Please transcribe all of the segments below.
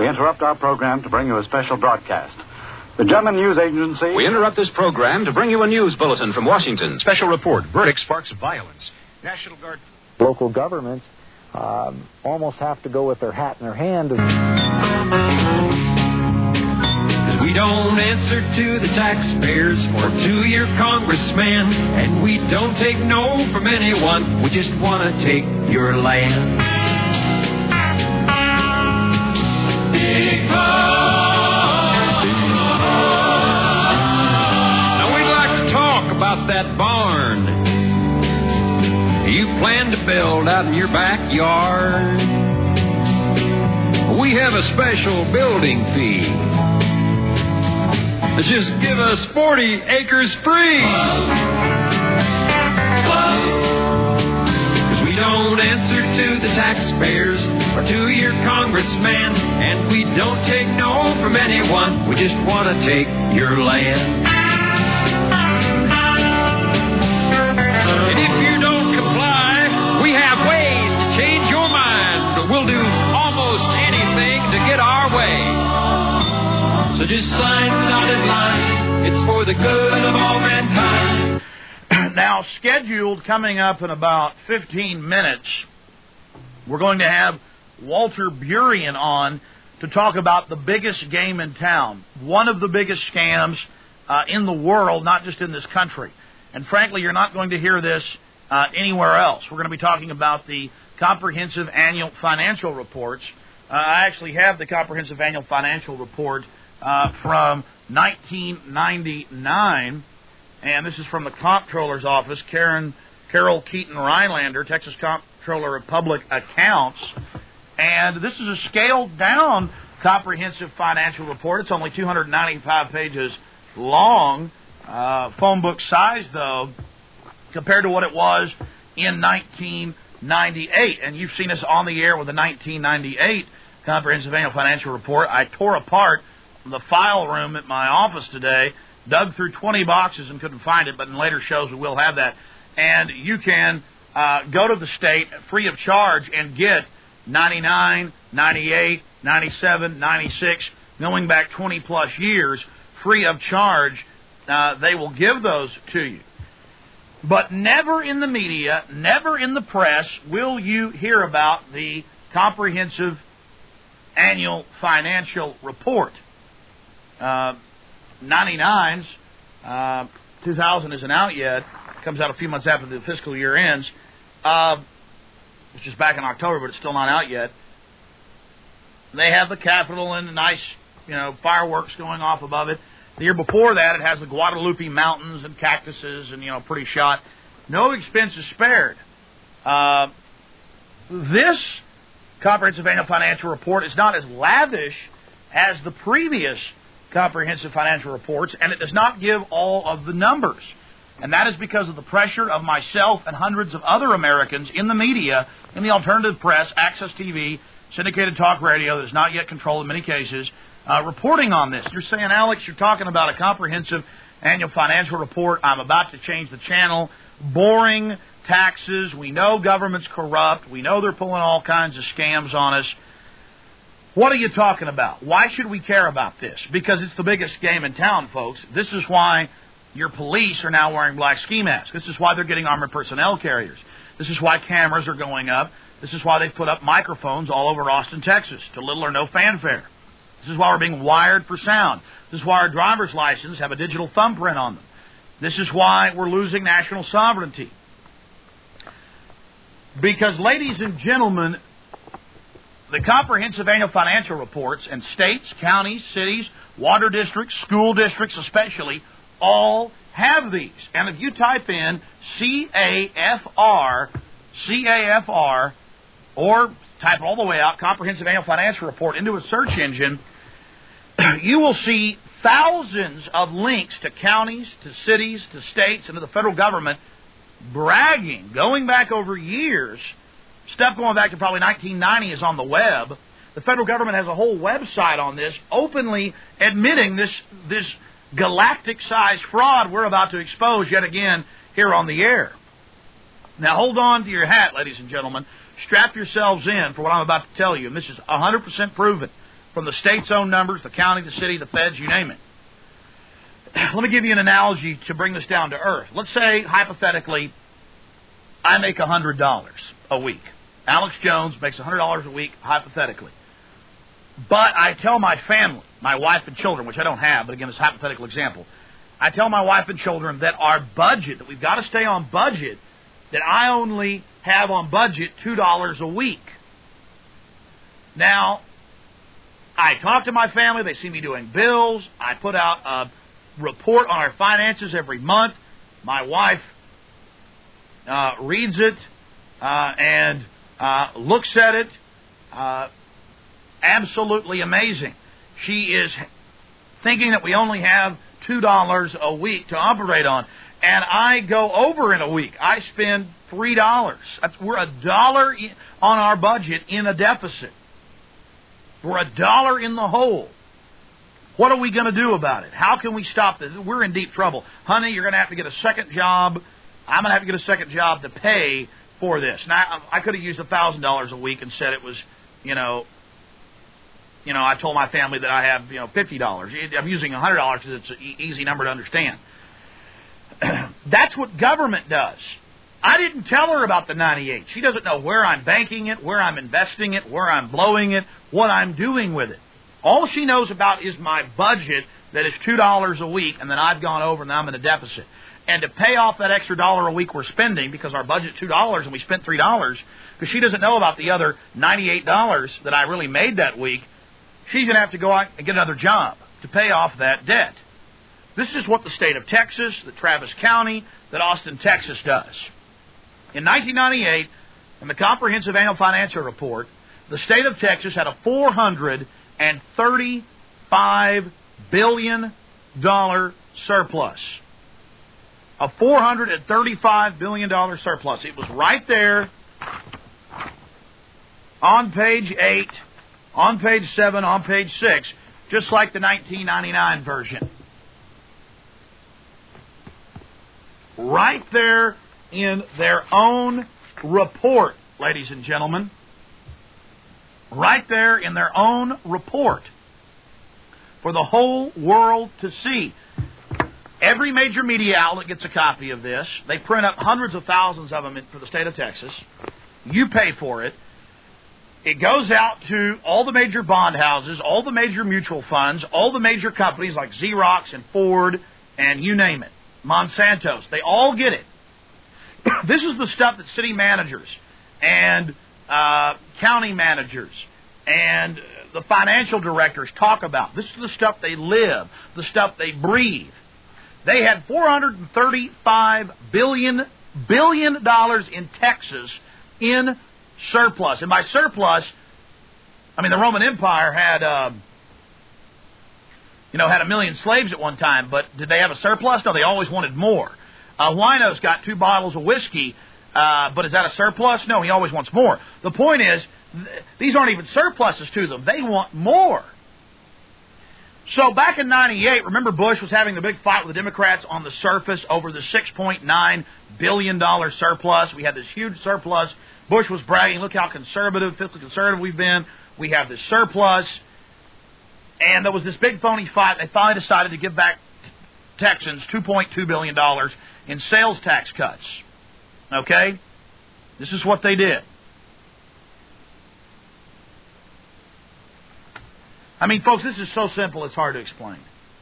We interrupt our program to bring you a special broadcast. The German news agency... We interrupt this program to bring you a news bulletin from Washington. Special report. Verdict sparks violence. National Guard... Local governments almost have to go with their hat in their hand. We don't answer to the taxpayers or to your congressman, and we don't take no from anyone. We just want to take your land. Big Barn. Now we'd like to talk about that barn you plan to build out in your backyard. We have a special building fee. Just give us 40 acres free. Because we don't answer to the taxpayers or to your congressman, and we don't take no from anyone. We just want to take your land. And if you don't comply, we have ways to change your mind. We'll do almost anything to get our way. So just sign the dotted line. It's for the good of all mankind. Now, scheduled coming up in about 15 minutes, we're going to have Walter Burien on to talk about the biggest game in town, one of the biggest scams in the world, not just in this country. And frankly, you're not going to hear this anywhere else. We're going to be talking about the comprehensive annual financial reports. I actually have the comprehensive annual financial report from 1999, and this is from the Comptroller's office, Carol Keaton Rhinelander, Texas Comptroller of Public Accounts, and this is a scaled-down comprehensive financial report. It's only 295 pages long, phone book size, though, compared to what it was in 1998, and you've seen us on the air with the 1998 comprehensive annual financial report. I tore apart the file room at my office today, dug through 20 boxes and couldn't find it, but in later shows we will have that. And you can go to the state free of charge and get 99, 98, 97, 96, going back 20-plus years, free of charge. They will give those to you. But never in the media, never in the press will you hear about the comprehensive annual financial report. 99's, 2000 isn't out yet. Comes out a few months after the fiscal year ends. It's just back in October, but it's still not out yet. They have the Capitol and the nice, fireworks going off above it. The year before that, it has the Guadalupe Mountains and cactuses and, pretty shot. No expenses spared. This comprehensive annual financial report is not as lavish as the previous comprehensive financial reports, and it does not give all of the numbers. And that is because of the pressure of myself and hundreds of other Americans in the media, in the alternative press, Access TV, syndicated talk radio that is not yet controlled in many cases, reporting on this. You're saying, Alex, you're talking about a comprehensive annual financial report. I'm about to change the channel. Boring taxes. We know government's corrupt. We know they're pulling all kinds of scams on us. What are you talking about? Why should we care about this? Because it's the biggest game in town, folks. This is why your police are now wearing black ski masks. This is why they're getting armored personnel carriers. This is why cameras are going up. This is why they've put up microphones all over Austin, Texas, to little or no fanfare. This is why we're being wired for sound. This is why our driver's licenses have a digital thumbprint on them. This is why we're losing national sovereignty. Because, ladies and gentlemen, the comprehensive annual financial reports, and states, counties, cities, water districts, school districts especially, all have these. And if you type in CAFR, or type it all the way out, Comprehensive Annual Financial Report, into a search engine, you will see thousands of links to counties, to cities, to states, and to the federal government bragging, going back over years. Stuff going back to probably 1990 is on the web. The federal government has a whole website on this, openly admitting this galactic-sized fraud we're about to expose yet again here on the air. Now, hold on to your hat, ladies and gentlemen. Strap yourselves in for what I'm about to tell you. And this is 100% proven. from the state's own numbers, the county, the city, the feds, you name it. Let me give you an analogy to bring this down to earth. Let's say, hypothetically, I make $100 a week. Alex Jones makes $100 a week, hypothetically. But I tell my family, my wife and children, which I don't have, but again, it's a hypothetical example. I tell my wife and children that our budget, that we've got to stay on budget, that I only have on budget $2 a week. Now, I talk to my family. They see me doing bills. I put out a report on our finances every month. My wife reads it and looks at it. Absolutely amazing. She is thinking that we only have $2 a week to operate on. And I go over in a week. I spend $3. We're $1 on our budget in a deficit. We're $1 in the hole. What are we going to do about it? How can we stop this? We're in deep trouble. Honey, you're going to have to get a second job. I'm going to have to get a second job to pay for this. Now, I could have used $1,000 a week and said it was, I told my family that I have, $50. I'm using $100 because it's an easy number to understand. That's what government does. I didn't tell her about the 98. She doesn't know where I'm banking it, where I'm investing it, where I'm blowing it, what I'm doing with it. All she knows about is my budget that is $2 a week, and then I've gone over and I'm in a deficit. And to pay off that extra $1 a week we're spending, because our budget's $2 and we spent $3, because she doesn't know about the other $98 that I really made that week, she's going to have to go out and get another job to pay off that debt. This is what the state of Texas, that Travis County, that Austin, Texas does. In 1998, in the Comprehensive Annual Financial Report, the state of Texas had a $435 billion surplus. A $435 billion surplus. It was right there on page 8, on page 7, on page 6, just like the 1999 version. Right there in their own report, ladies and gentlemen. Right there in their own report for the whole world to see. Every major media outlet gets a copy of this. They print up hundreds of thousands of them for the state of Texas. You pay for it. It goes out to all the major bond houses, all the major mutual funds, all the major companies like Xerox and Ford and you name it. Monsanto's. They all get it. This is the stuff that city managers and county managers and the financial directors talk about. This is the stuff they live, the stuff they breathe. They had $435 billion in Texas in surplus. And by surplus, I mean the Roman Empire had, had 1 million slaves at one time. But did they have a surplus? No, they always wanted more. Wino's got 2 bottles of whiskey, but is that a surplus? No, he always wants more. The point is, these aren't even surpluses to them. They want more. So back in 98, remember Bush was having the big fight with the Democrats on the surface over the $6.9 billion surplus. We had this huge surplus. Bush was bragging, look how conservative, fiscally conservative we've been. We have this surplus. And there was this big phony fight. They finally decided to give back Texans $2.2 billion in sales tax cuts. Okay? This is what they did. I mean, folks, this is so simple it's hard to explain.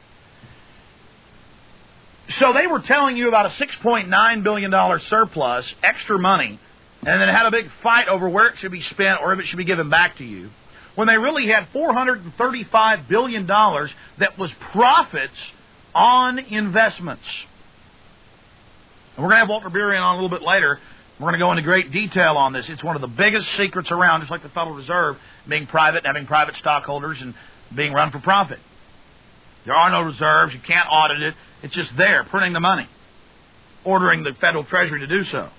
So they were telling you about a $6.9 billion surplus, extra money, and then had a big fight over where it should be spent or if it should be given back to you, when they really had $435 billion that was profits on investments. And we're going to have Walter Burian on a little bit later. We're going to go into great detail on this. It's one of the biggest secrets around, just like the Federal Reserve, being private and having private stockholders and being run for profit. There are no reserves. You can't audit it. It's just there, printing the money, ordering the Federal Treasury to do so.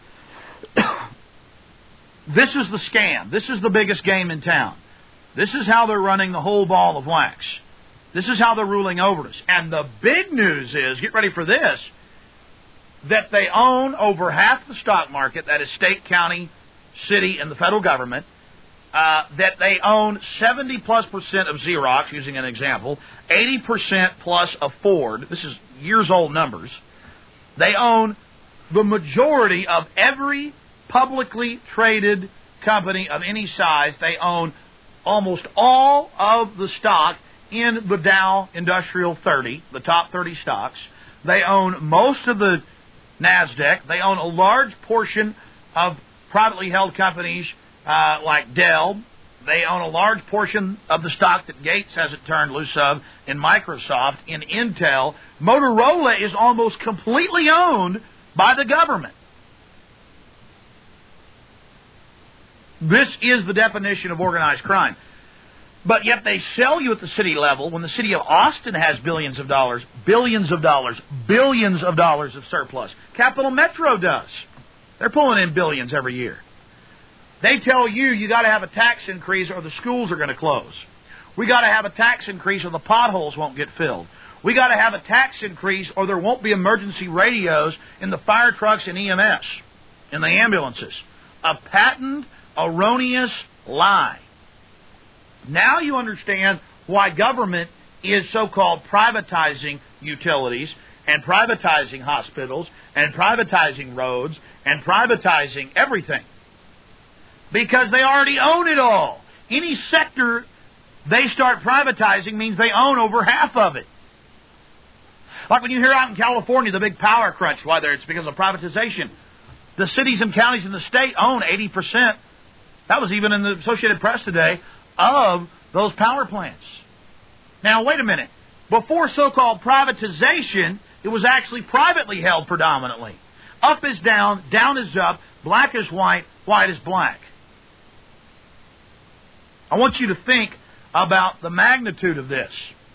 This is the scam. This is the biggest game in town. This is how they're running the whole ball of wax. This is how they're ruling over us. And the big news is, get ready for this, that they own over half the stock market, that is state, county, city, and the federal government. that they own 70+% of Xerox, using an example, 80% plus of Ford. This is years-old numbers. They own the majority of every publicly traded company of any size. They own almost all of the stock in the Dow Industrial 30, the top 30 stocks. They own most of the NASDAQ. They own a large portion of privately held companies like Dell. They own a large portion of the stock that Gates hasn't turned loose of in Microsoft, in Intel. Motorola is almost completely owned by the government. This is the definition of organized crime. But yet they sell you at the city level when the city of Austin has billions of dollars of surplus. Capital Metro does. They're pulling in billions every year. They tell you got to have a tax increase or the schools are going to close. We got to have a tax increase or the potholes won't get filled. We got to have a tax increase or there won't be emergency radios in the fire trucks and EMS, in the ambulances. A patent, erroneous lie. Now you understand why government is so-called privatizing utilities and privatizing hospitals and privatizing roads and privatizing everything. Because they already own it all. Any sector they start privatizing means they own over half of it. Like when you hear out in California the big power crunch, whether it's because of privatization. The cities and counties in the state own 80%. That was even in the Associated Press today, of those power plants. Now, wait a minute. Before so-called privatization, it was actually privately held predominantly. Up is down, down is up, black is white, white is black. I want you to think about the magnitude of this.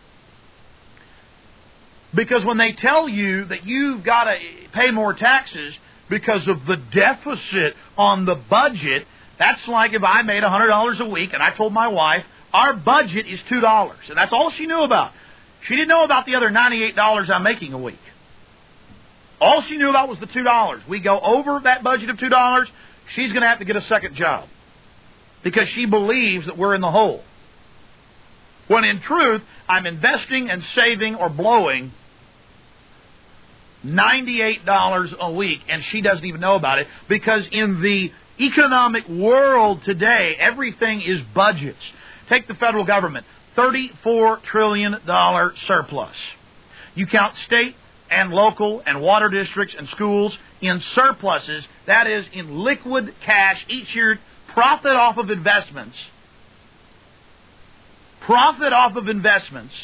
Because when they tell you that you've got to pay more taxes because of the deficit on the budget, that's like if I made $100 a week and I told my wife, our budget is $2. And that's all she knew about. She didn't know about the other $98 I'm making a week. All she knew about was the $2. We go over that budget of $2, she's going to have to get a second job. Because she believes that we're in the hole. When in truth, I'm investing and saving or blowing $98 a week, and she doesn't even know about it, because in the economic world today, everything is budgets. Take the federal government, $34 trillion surplus. You count state and local and water districts and schools in surpluses, that is, in liquid cash each year, profit off of investments. Profit off of investments.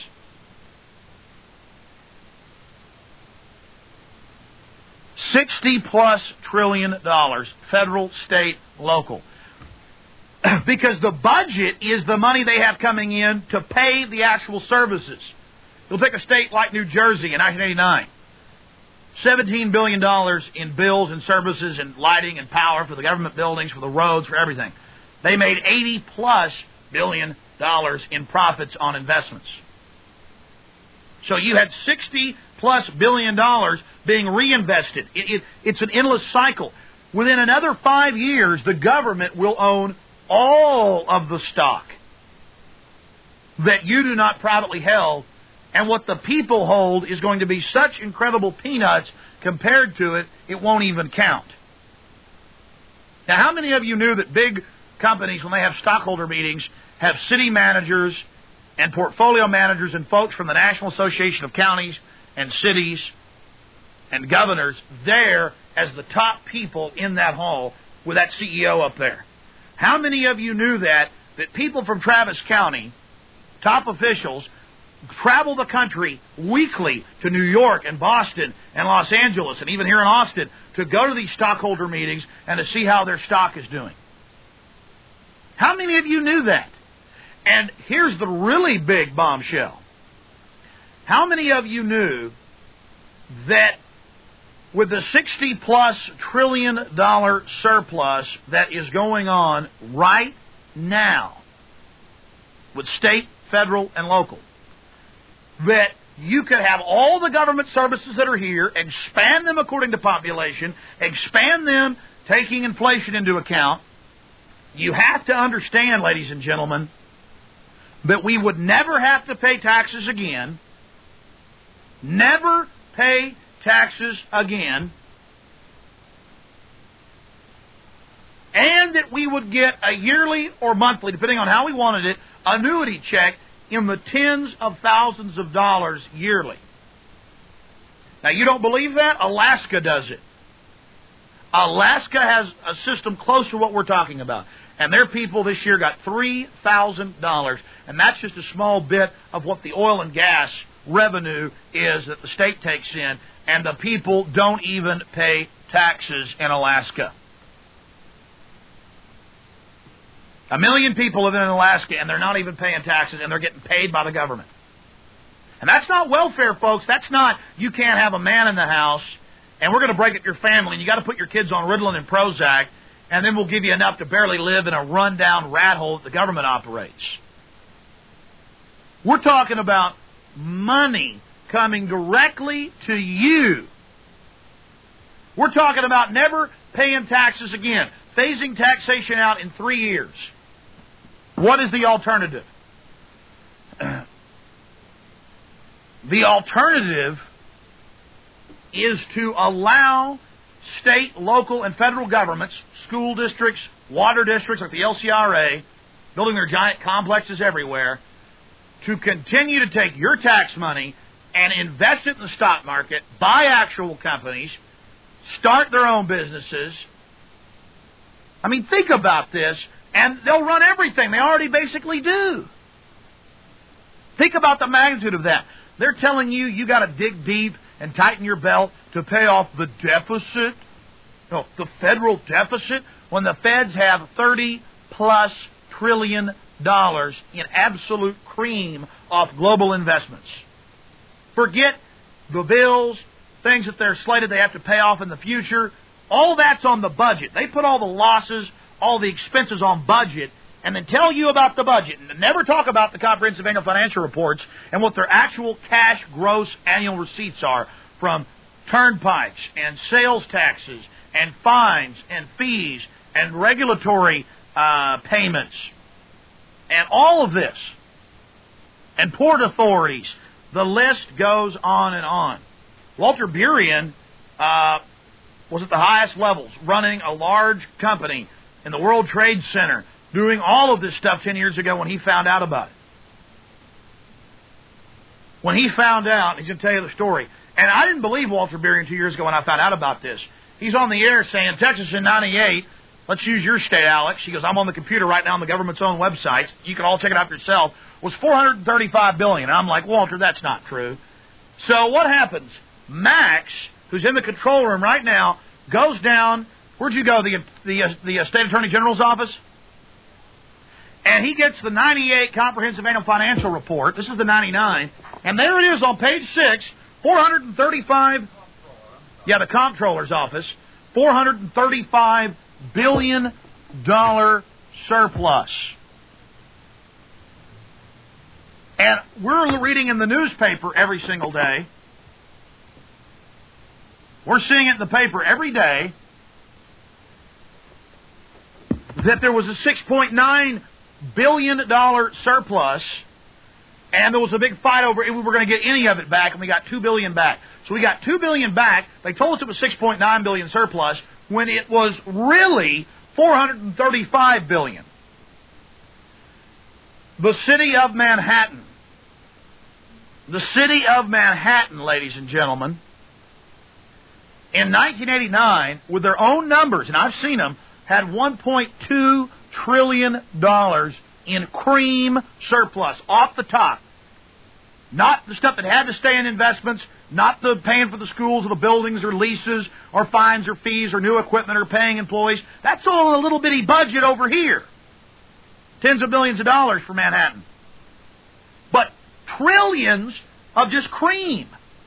$60+ trillion, federal, state, local. Because the budget is the money they have coming in to pay the actual services. You'll take a state like New Jersey in 1989. $17 billion in bills and services and lighting and power for the government buildings, for the roads, for everything. They made $80+ billion in profits on investments. So you had $60+ billion being reinvested. It's an endless cycle. Within another 5 years, the government will own all of the stock that you do not privately held, and what the people hold is going to be such incredible peanuts compared to it, it won't even count. Now, how many of you knew that big companies, when they have stockholder meetings, have city managers and portfolio managers and folks from the National Association of Counties and Cities and governors there as the top people in that hall with that CEO up there? How many of you knew that people from Travis County, top officials, travel the country weekly to New York and Boston and Los Angeles and even here in Austin to go to these stockholder meetings and to see how their stock is doing? How many of you knew that? And here's the really big bombshell. How many of you knew that with the $60+ trillion surplus that is going on right now with state, federal, and local, that you could have all the government services that are here, expand them according to population, expand them taking inflation into account, You have to understand, ladies and gentlemen, that we would never have to pay taxes again. Never pay taxes again. And that we would get a yearly or monthly, depending on how we wanted it, annuity check in the tens of thousands of dollars yearly. Now, you don't believe that? Alaska does it. Alaska has a system close to what we're talking about. And their people this year got $3,000. And that's just a small bit of what the oil and gas revenue is that the state takes in. And the people don't even pay taxes in Alaska. 1 million people live in Alaska, and they're not even paying taxes, and they're getting paid by the government. And that's not welfare, folks. That's not, you can't have a man in the house, and we're going to break up your family, and you got to put your kids on Ritalin and Prozac, and then we'll give you enough to barely live in a rundown rat hole that the government operates. We're talking about money coming directly to you. We're talking about never paying taxes again, phasing taxation out in 3 years. What is the alternative? The alternative is to allow state, local, and federal governments, school districts, water districts like the LCRA, building their giant complexes everywhere, to continue to take your tax money and invest it in the stock market, buy actual companies, start their own businesses. I mean, think about this, and they'll run everything. They already basically do. Think about the magnitude of that. They're telling you you got to dig deep and tighten your belt to pay off the deficit, the federal deficit, when the feds have $30+ trillion in absolute cream off global investments. Forget the bills, things that they're slated they have to pay off in the future. All that's on the budget. They put all the losses, all the expenses on budget, and then tell you about the budget. And never talk about the comprehensive annual financial reports and what their actual cash gross annual receipts are from turnpikes and sales taxes and fines and fees and regulatory payments and all of this. And port authorities. The list goes on and on. Walter Burien was at the highest levels, running a large company in the World Trade Center, doing all of this stuff 10 years ago when he found out about it. When he found out, he's going to tell you the story. And I didn't believe Walter Burien 2 years ago when I found out about this. He's on the air saying, Texas in 98, let's use your state, Alex. He goes, I'm on the computer right now on the government's own websites. You can all check it out for yourself. Was $435 billion. I'm like, Walter, that's not true. So what happens? Max, who's in the control room right now, goes down. Where'd you go? The State Attorney General's office? And he gets the 98 Comprehensive Annual Financial Report. This is the 99. And there it is on page 6, 435. Yeah, the Comptroller's office. $435 billion surplus. And we're reading in the newspaper every single day. We're seeing it in the paper every day that there was a $6.9 billion surplus, and there was a big fight over if we were going to get any of it back, and we got $2 billion back. So we got $2 billion back. They told us it was $6.9 billion surplus when it was really $435 billion. The city of Manhattan. The city of Manhattan, ladies and gentlemen, in 1989, with their own numbers, and I've seen them, had $1.2 trillion in cream surplus off the top. Not the stuff that had to stay in investments, not the paying for the schools or the buildings or leases or fines or fees or new equipment or paying employees. That's all a little bitty budget over here. Tens of billions of dollars for Manhattan. But trillions of just cream.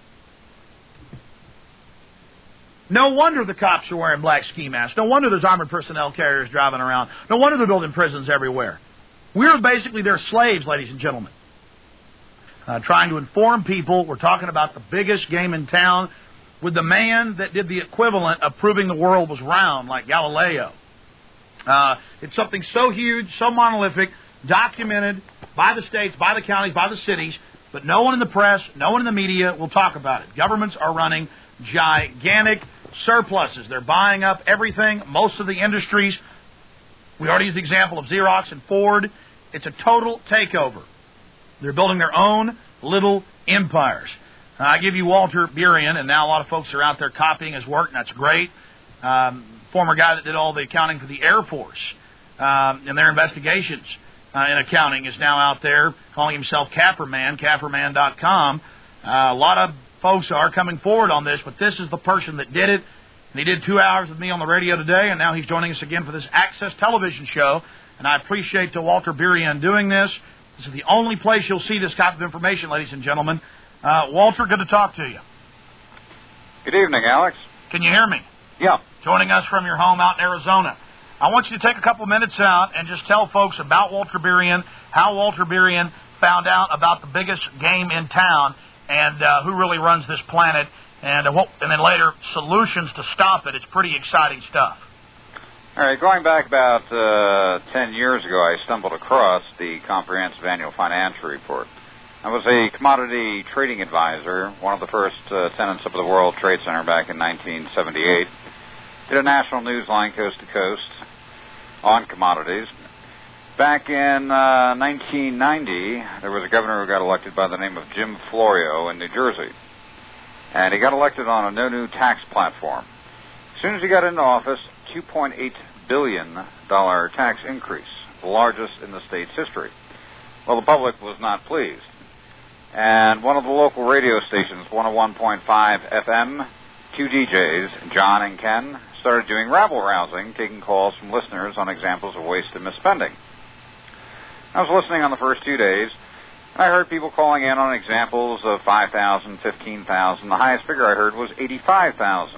No wonder the cops are wearing black ski masks. No wonder there's armored personnel carriers driving around. No wonder they're building prisons everywhere. We're basically their slaves, ladies and gentlemen. Trying to inform people. We're talking about the biggest game in town with the man that did the equivalent of proving the world was round, like Galileo. It's something so huge, so monolithic, documented by the states, by the counties, by the cities, but no one in the press, no one in the media will talk about it. Governments are running gigantic surpluses. They're buying up everything, most of the industries. We already used the example of Xerox and Ford. It's a total takeover. They're building their own little empires. I give you Walter Burian, and now a lot of folks are out there copying his work, and that's great. Former guy that did all the accounting for the Air Force and their investigations in accounting is now out there calling himself Capperman, Capperman.com. A lot of folks are coming forward on this, but this is the person that did it. And he did 2 hours with me on the radio today, and now he's joining us again for this Access television show. And I appreciate Walter Burian doing this. This is the only place you'll see this type of information, ladies and gentlemen. Walter, good to talk to you. Good evening, Alex. Can you hear me? Yeah. Joining us from your home out in Arizona. I want you to take a couple minutes out and just tell folks about Walter Burian, how Walter Burian found out about the biggest game in town, and who really runs this planet, and then later solutions to stop it. It's pretty exciting stuff. All right, going back about 10 years ago, I stumbled across the Comprehensive Annual Financial Report. I was a commodity trading advisor, one of the first tenants of the World Trade Center back in 1978. Did a national news line coast to coast on commodities. Back in 1990, there was a governor who got elected by the name of Jim Florio in New Jersey. And he got elected on a no new tax platform. As soon as he got into office, $2.8 billion tax increase, the largest in the state's history. Well, the public was not pleased. And one of the local radio stations, 101.5 FM, two DJs, John and Ken, started doing rabble-rousing, taking calls from listeners on examples of waste and misspending. I was listening on the first 2 days, and I heard people calling in on examples of $5,000, $15,000. The highest figure I heard was $85,000.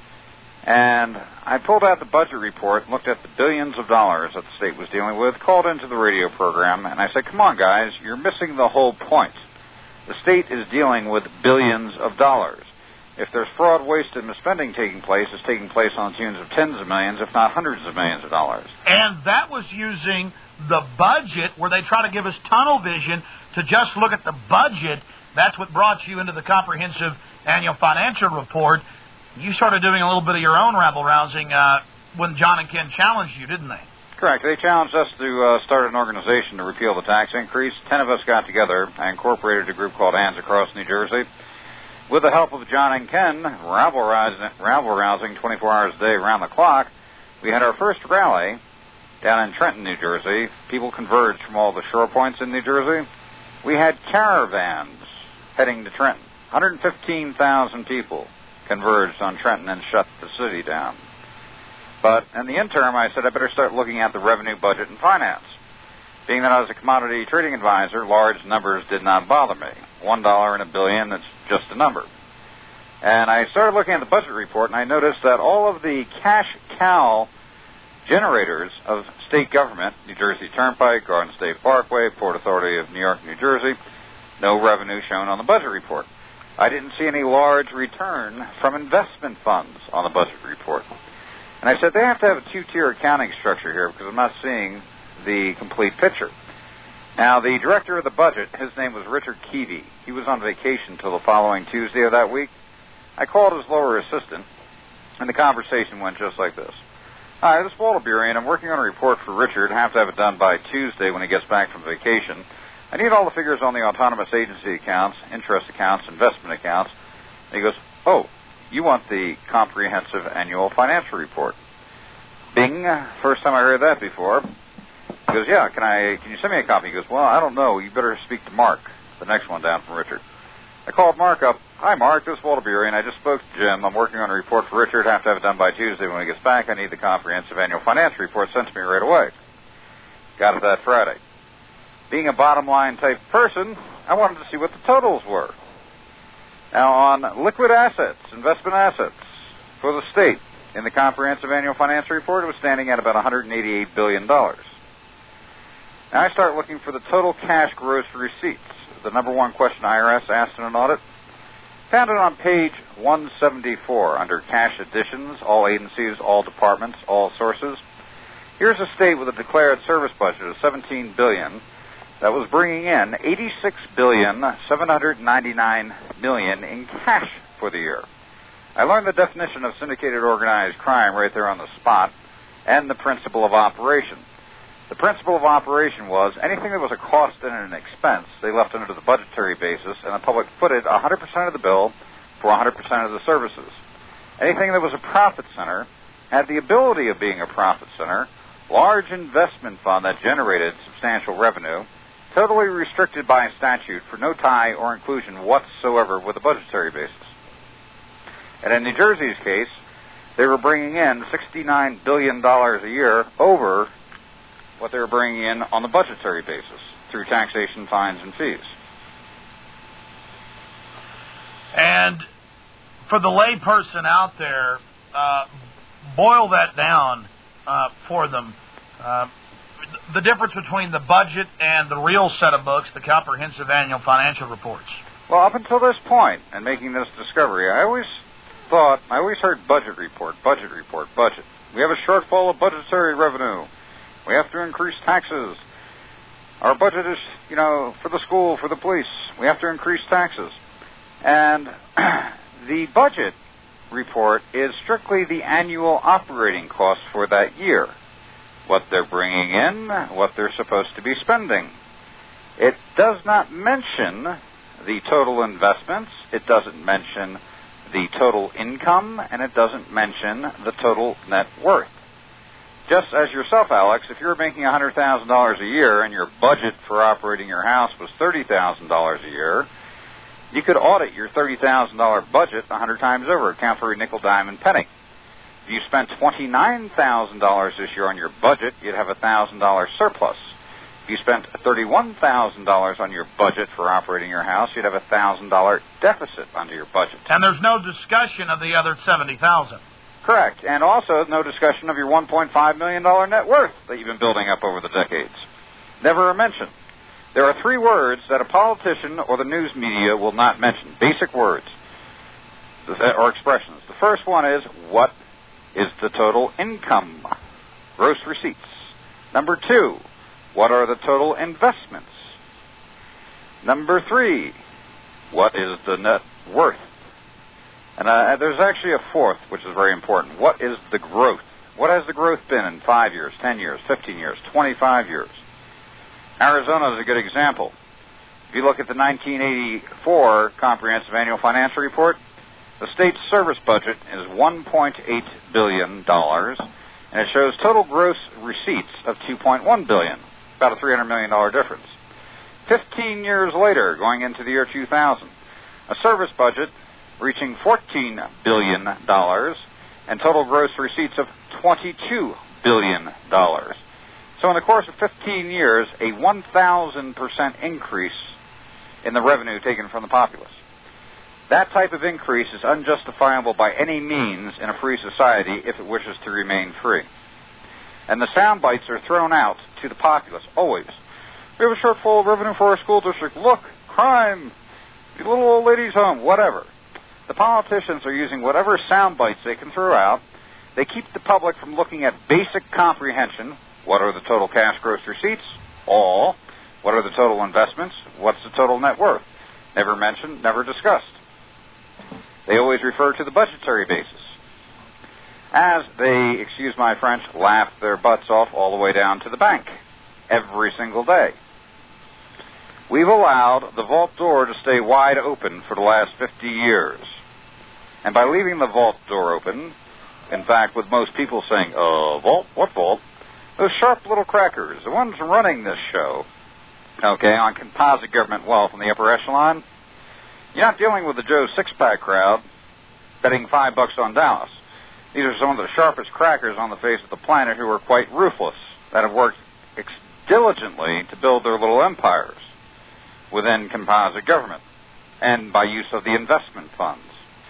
And I pulled out the budget report and looked at the billions of dollars that the state was dealing with, called into the radio program, and I said, come on, guys, you're missing the whole point. The state is dealing with billions of dollars. If there's fraud, waste, and misspending taking place, it's taking place on the tunes of tens of millions, if not hundreds of millions of dollars. And that was using the budget, where they try to give us tunnel vision to just look at the budget. That's what brought you into the Comprehensive Annual Financial Report. You started doing a little bit of your own rabble-rousing when John and Ken challenged you, didn't they? Correct. They challenged us to start an organization to repeal the tax increase. 10 of us got together. I incorporated a group called Hands Across New Jersey. With the help of John and Ken, rabble-rousing 24 hours a day around the clock, we had our first rally down in Trenton, New Jersey. People converged from all the shore points in New Jersey. We had caravans heading to Trenton. 115,000 people converged on Trenton and shut the city down. But in the interim, I said I better start looking at the revenue, budget, and finance. Being that I was a commodity trading advisor, large numbers did not bother me. $1 in a billion, that's just a number. And I started looking at the budget report, and I noticed that all of the cash cow generators of state government, New Jersey Turnpike, Garden State Parkway, Port Authority of New York, New Jersey, no revenue shown on the budget report. I didn't see any large return from investment funds on the budget report. And I said, they have to have a two-tier accounting structure here because I'm not seeing the complete picture. Now, the director of the budget, his name was Richard Keevy. He was on vacation until the following Tuesday of that week. I called his lower assistant, and the conversation went just like this. Hi, this is Walter Burian. I'm working on a report for Richard. I have to have it done by Tuesday when he gets back from vacation. I need all the figures on the autonomous agency accounts, interest accounts, investment accounts. And he goes, oh, you want the Comprehensive Annual Financial Report. Bing, first time I heard that before. He goes, yeah, can you send me a copy? He goes, well, I don't know. You better speak to Mark, the next one down from Richard. I called Mark up. Hi, Mark, this is Walter Burian. I just spoke to Jim. I'm working on a report for Richard. I have to have it done by Tuesday when he gets back. I need the Comprehensive Annual Financial Report sent to me right away. Got it that Friday. Being a bottom-line type person, I wanted to see what the totals were. Now, on liquid assets, investment assets for the state, in the Comprehensive Annual Financial Report, it was standing at about $188 billion. Now, I start looking for the total cash gross receipts, the number one question IRS asked in an audit. Found it on page 174 under cash additions, all agencies, all departments, all sources. Here's a state with a declared service budget of $17 billion that was bringing in $86,799 million in cash for the year. I learned the definition of syndicated organized crime right there on the spot, and the principle of operation. The principle of operation was anything that was a cost and an expense, they left under the budgetary basis, and the public footed 100% of the bill for 100% of the services. Anything that was a profit center had the ability of being a profit center, large investment fund that generated substantial revenue, totally restricted by statute for no tie or inclusion whatsoever with a budgetary basis. And in New Jersey's case, they were bringing in $69 billion a year over what they were bringing in on the budgetary basis through taxation, fines, and fees. And for the layperson out there, boil that down for them. The difference between the budget and the real set of books, the comprehensive annual financial reports. Well, up until this point, and making this discovery, I always heard budget report. We have a shortfall of budgetary revenue. We have to increase taxes. Our budget is, for the school, for the police. We have to increase taxes. And the budget report is strictly the annual operating costs for that year. What they're bringing in, what they're supposed to be spending. It does not mention the total investments. It doesn't mention the total income, and it doesn't mention the total net worth. Just as yourself, Alex, if you're making $100,000 a year and your budget for operating your house was $30,000 a year, you could audit your $30,000 budget 100 times over, account for every nickel, dime, and penny. If you spent $29,000 this year on your budget, you'd have a $1,000 surplus. If you spent $31,000 on your budget for operating your house, you'd have a $1,000 deficit under your budget. And there's no discussion of the other $70,000. Correct. And also no discussion of your $1.5 million net worth that you've been building up over the decades. Never a mention. There are 3 words that a politician or the news media will not mention. Basic words or expressions. The first one is, what is the total income? Gross receipts. Number 2, what are the total investments? Number 3, what is the net worth? And there's actually a fourth, which is very important. What is the growth? What has the growth been in 5 years, 10 years, 15 years, 25 years? Arizona is a good example. If you look at the 1984 Comprehensive Annual Financial Report, the state's service budget is $1.8 billion, and it shows total gross receipts of $2.1 billion, about a $300 million difference. 15 years later, going into the year 2000, a service budget reaching $14 billion, and total gross receipts of $22 billion. So in the course of 15 years, a 1,000% increase in the revenue taken from the populace. That type of increase is unjustifiable by any means in a free society if it wishes to remain free. And the sound bites are thrown out to the populace, always. We have a shortfall of revenue for our school district. Look, crime, the little old lady's home, whatever. The politicians are using whatever sound bites they can throw out. They keep the public from looking at basic comprehension. What are the total cash gross receipts? All. What are the total investments? What's the total net worth? Never mentioned, never discussed. They always refer to the budgetary basis, as they, excuse my French, laugh their butts off all the way down to the bank every single day. We've allowed the vault door to stay wide open for the last 50 years. And by leaving the vault door open, in fact, with most people saying, vault? What vault? Those sharp little crackers, the ones running this show, on composite government wealth in the upper echelon, you're not dealing with the Joe Six-Pack crowd betting $5 on Dallas. These are some of the sharpest crackers on the face of the planet who are quite ruthless, that have worked diligently to build their little empires within composite government and by use of the investment funds.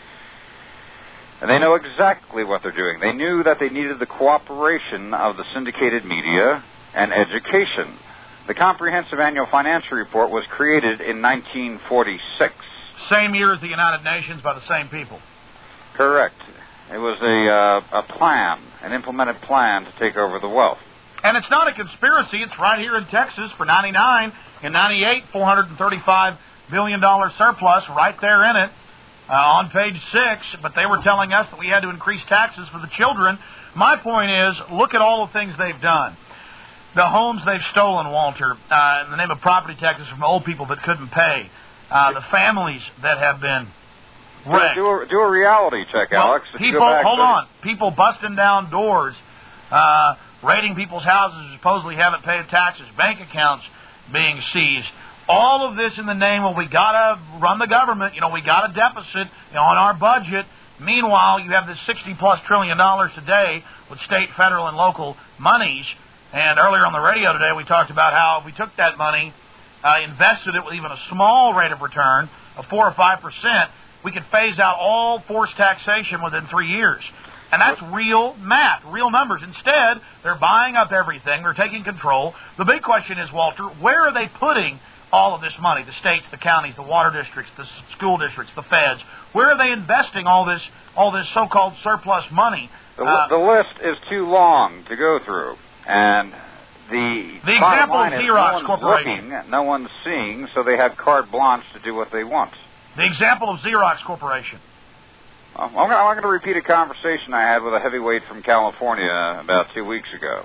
And they know exactly what they're doing. They knew that they needed the cooperation of the syndicated media and education. The Comprehensive Annual Financial Report was created in 1946. Same year as the United Nations by the same people. Correct. It was a plan, an implemented plan to take over the wealth. And it's not a conspiracy. It's right here in Texas for 99 and 98, $435 billion surplus right there in it on page 6. But they were telling us that we had to increase taxes for the children. My point is, look at all the things they've done. The homes they've stolen, Walter, in the name of property taxes from old people that couldn't pay. The families that have been wrecked. Do a reality check, Alex. People busting down doors, raiding people's houses who supposedly haven't paid taxes, bank accounts being seized. All of this in the name of we got to run the government. We got a deficit on our budget. Meanwhile, you have this $60+ trillion today with state, federal, and local monies. And earlier on the radio today, we talked about how if we took that money, invested it with even a small rate of return of 4 or 5%, we could phase out all forced taxation within 3 years. And that's real math, real numbers. Instead, they're buying up everything. They're taking control. The big question is, Walter, where are they putting all of this money? The states, the counties, the water districts, the school districts, the feds. Where are they investing all this so-called surplus money? The list is too long to go through. And the example of Xerox Corporation. No one's seeing, so they have carte blanche to do what they want. The example of Xerox Corporation. I'm going to repeat a conversation I had with a heavyweight from California about 2 weeks ago.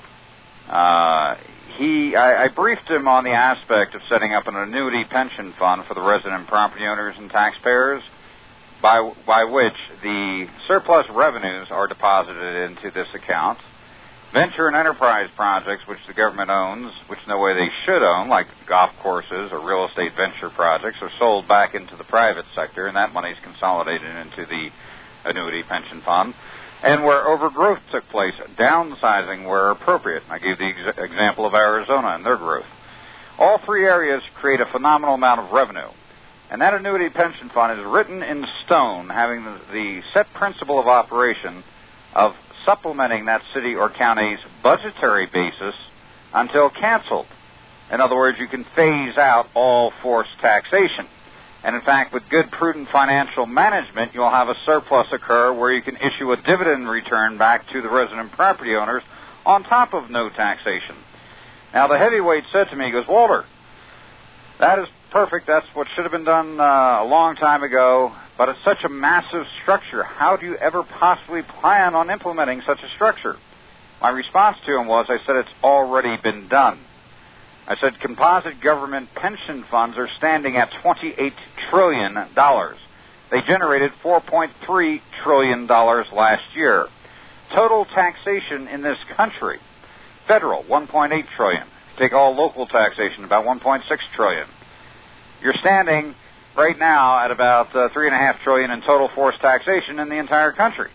I briefed him on the aspect of setting up an annuity pension fund for the resident property owners and taxpayers, by which the surplus revenues are deposited into this account. Venture and enterprise projects, which the government owns, which no way they should own, like golf courses or real estate venture projects, are sold back into the private sector, and that money is consolidated into the annuity pension fund. And where overgrowth took place, downsizing where appropriate. I gave the example of Arizona and their growth. All three areas create a phenomenal amount of revenue. And that annuity pension fund is written in stone, having the set principle of operation of supplementing that city or county's budgetary basis until canceled. In other words, you can phase out all forced taxation. And in fact, with good, prudent financial management, you'll have a surplus occur where you can issue a dividend return back to the resident property owners on top of no taxation. Now, the heavyweight said to me, he goes, Walter, that is perfect. That's what should have been done a long time ago. But it's such a massive structure. How do you ever possibly plan on implementing such a structure? My response to him was, I said, it's already been done. I said, composite government pension funds are standing at $28 trillion. They generated $4.3 trillion last year. Total taxation in this country, federal, $1.8 trillion. Take all local taxation, about $1.6 trillion. You're standing right now at about $3.5 trillion in total forced taxation in the entire country.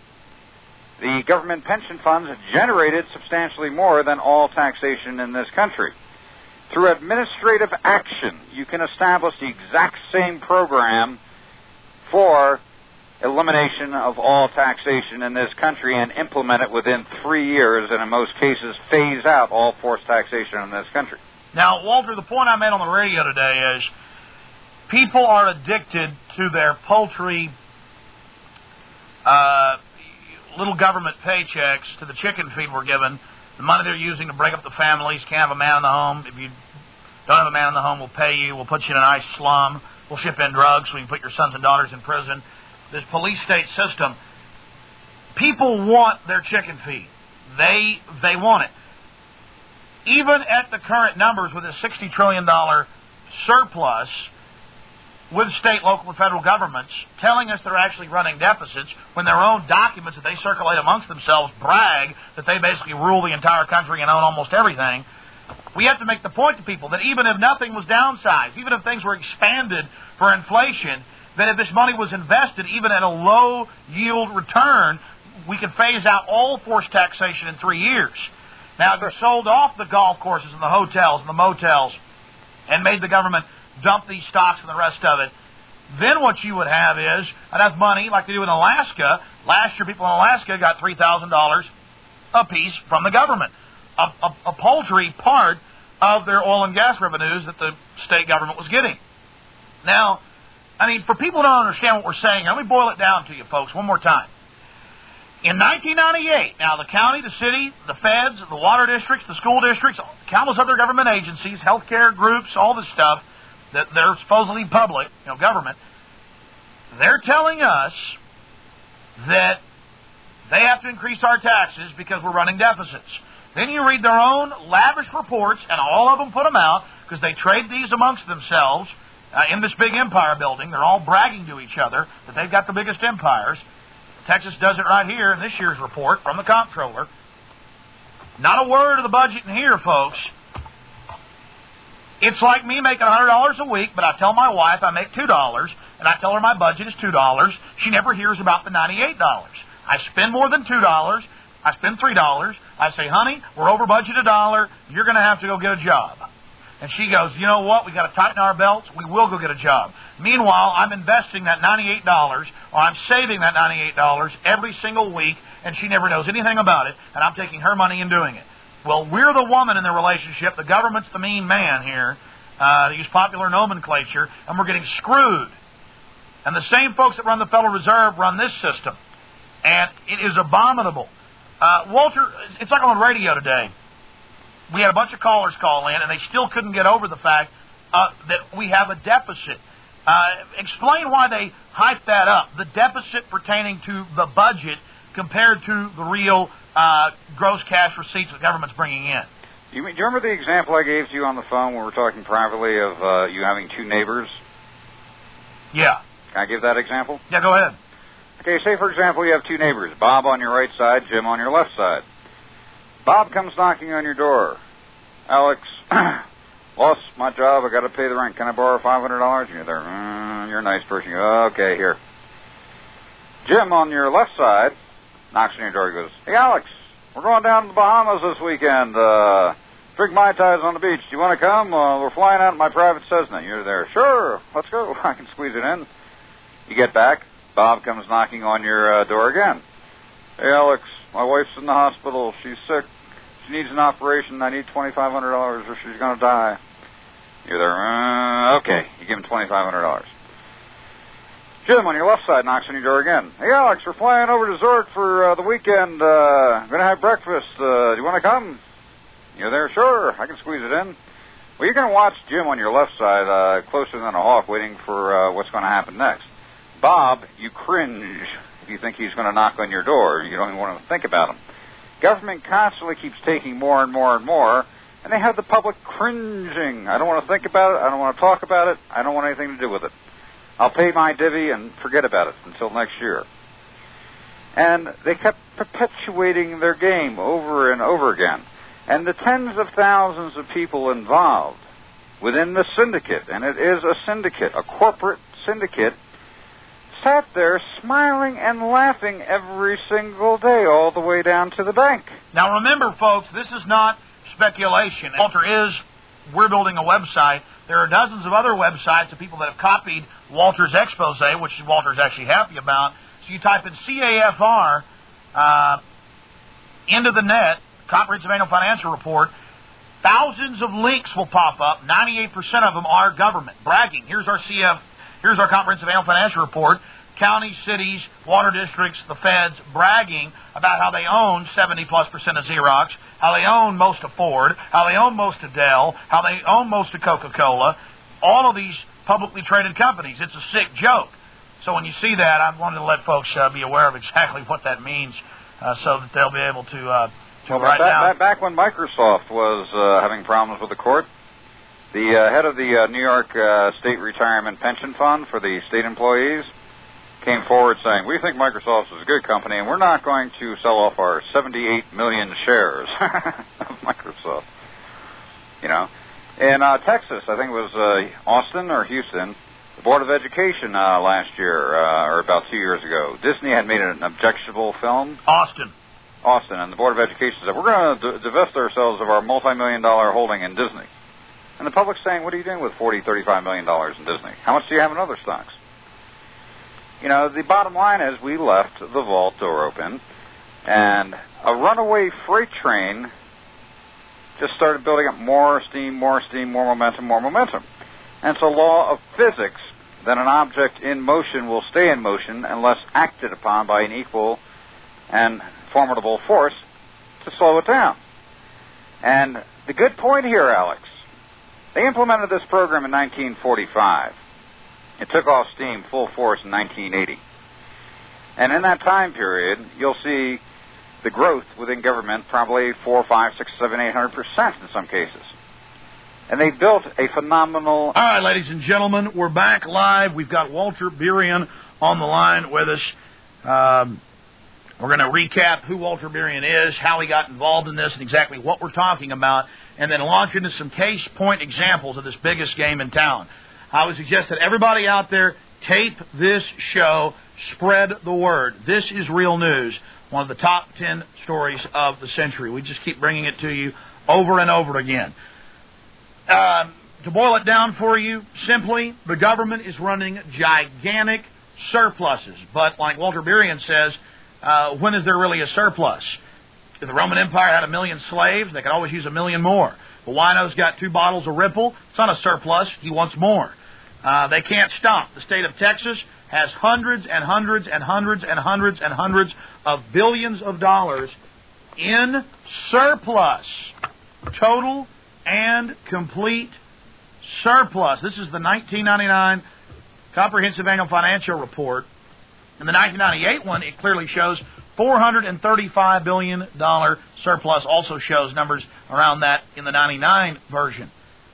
The government pension funds generated substantially more than all taxation in this country. Through administrative action, you can establish the exact same program for elimination of all taxation in this country and implement it within 3 years, and in most cases phase out all forced taxation in this country. Now, Walter, the point I made on the radio today is people are addicted to their paltry little government paychecks, to the chicken feed we're given, the money they're using to break up the families. Can't have a man in the home. If you don't have a man in the home, we'll pay you. We'll put you in a nice slum. We'll ship in drugs so we can put your sons and daughters in prison. This police state system. People want their chicken feed. They want it. Even at the current numbers with a $60 trillion surplus, with state, local, and federal governments telling us they're actually running deficits when their own documents that they circulate amongst themselves brag that they basically rule the entire country and own almost everything. We have to make the point to people that even if nothing was downsized, even if things were expanded for inflation, that if this money was invested, even at a low yield return, we could phase out all forced taxation in 3 years. Now, if they sold off the golf courses and the hotels and the motels and made the government dump these stocks and the rest of it, then what you would have is enough money, like they do in Alaska. Last year, people in Alaska got $3,000 apiece from the government, a paltry part of their oil and gas revenues that the state government was getting. Now, I mean, for people who don't understand what we're saying, let me boil it down to you, folks, one more time. In 1998, now the county, the city, the feds, the water districts, the school districts, countless other government agencies, healthcare groups, all this stuff that they're supposedly public, government, they're telling us that they have to increase our taxes because we're running deficits. Then you read their own lavish reports, and all of them put them out because they trade these amongst themselves in this big empire building. They're all bragging to each other that they've got the biggest empires. Texas does it right here in this year's report from the comptroller. Not a word of the budget in here, folks. It's like me making $100 a week, but I tell my wife I make $2, and I tell her my budget is $2. She never hears about the $98. I spend more than $2. I spend $3. I say, honey, we're over budget $1. You're going to have to go get a job. And she goes, you know what? We got to tighten our belts. We will go get a job. Meanwhile, I'm investing that $98, or I'm saving that $98 every single week, and she never knows anything about it, and I'm taking her money and doing it. Well, we're the woman in the relationship. The government's the mean man here. They use popular nomenclature, and we're getting screwed. And the same folks that run the Federal Reserve run this system. And it is abominable. Walter, it's like on the radio today. We had a bunch of callers call in, and they still couldn't get over the fact that we have a deficit. Explain why they hype that up, the deficit pertaining to the budget compared to the real gross cash receipts the government's bringing in. Do you remember the example I gave to you on the phone when we were talking privately of you having two neighbors? Yeah. Can I give that example? Yeah, go ahead. Okay, say, for example, you have two neighbors, Bob on your right side, Jim on your left side. Bob comes knocking on your door. Alex, lost my job. I got to pay the rent. Can I borrow $500? And you're there. You're a nice person. You go, okay, here. Jim on your left side knocks on your door. He goes, hey, Alex, we're going down to the Bahamas this weekend. Drink Mai Tais on the beach. Do you want to come? We're flying out in my private Cessna. You're there. Sure, let's go. I can squeeze it in. You get back. Bob comes knocking on your door again. Hey, Alex, my wife's in the hospital. She's sick. She needs an operation. I need $2,500 or she's going to die. You're there. Okay. You give him $2,500. Jim on your left side knocks on your door again. Hey, Alex, we're flying over to Zurich for the weekend. Going to have breakfast. Do you want to come? You're there. Sure. I can squeeze it in. Well, you're going to watch Jim on your left side closer than a hawk waiting for what's going to happen next. Bob, you cringe if you think he's going to knock on your door. You don't even want to think about him. Government constantly keeps taking more and more and more, and they have the public cringing. I don't want to think about it. I don't want to talk about it. I don't want anything to do with it. I'll pay my divvy and forget about it until next year. And they kept perpetuating their game over and over again. And the tens of thousands of people involved within the syndicate, and it is a syndicate, a corporate syndicate, sat there smiling and laughing every single day all the way down to the bank. Now remember, folks, this is not speculation. Walter we're building a website. There are dozens of other websites of people that have copied Walter's expose, which Walter's actually happy about. So you type in CAFR into the net, Comprehensive Annual Financial Report, thousands of links will pop up. 98% of them are government bragging. Here's our Comprehensive Annual Financial Report. Counties, cities, water districts, the feds bragging about how they own 70+% of Xerox, how they own most of Ford, how they own most of Dell, how they own most of Coca-Cola, all of these publicly traded companies. It's a sick joke. So when you see that, I wanted to let folks be aware of exactly what that means so that they'll be able to write down. Back when Microsoft was having problems with the court, the head of the New York State Retirement Pension Fund for the state employees came forward saying, we think Microsoft is a good company, and we're not going to sell off our 78 million shares of Microsoft. You know, in Texas, I think it was Austin or Houston, the Board of Education last year, or about 2 years ago, Disney had made an objectionable film. Austin, and the Board of Education said, we're going to divest ourselves of our multi-million-dollar holding in Disney. And the public's saying, what are you doing with $40, $35 million in Disney? How much do you have in other stocks? You know, the bottom line is we left the vault door open, and a runaway freight train just started building up more steam, more momentum. And it's a law of physics that an object in motion will stay in motion unless acted upon by an equal and formidable force to slow it down. And the good point here, Alex, they implemented this program in 1945. It took off steam full force in 1980. And in that time period, you'll see the growth within government probably 4, 5, 6, 7, 800% in some cases. And they built a phenomenal... All right, ladies and gentlemen, we're back live. We've got Walter Berian on the line with us. We're going to recap who Walter Berian is, how he got involved in this, and exactly what we're talking about, and then launch into some case point examples of this biggest game in town. I would suggest that everybody out there tape this show, spread the word. This is real news, one of the top 10 stories of the century. We just keep bringing it to you over and over again. To boil it down for you, simply, the government is running gigantic surpluses. But like Walter Berian says, when is there really a surplus? If the Roman Empire had 1 million slaves, they could always use 1 million more. The wino's got 2 bottles of Ripple. It's not a surplus. He wants more. They can't stop. The state of Texas has hundreds and hundreds and hundreds and hundreds and hundreds of billions of dollars in surplus. Total and complete surplus. This is the 1999 Comprehensive Annual Financial Report. In the 1998 one, it clearly shows $435 billion surplus. Also shows numbers around that in the 99 version.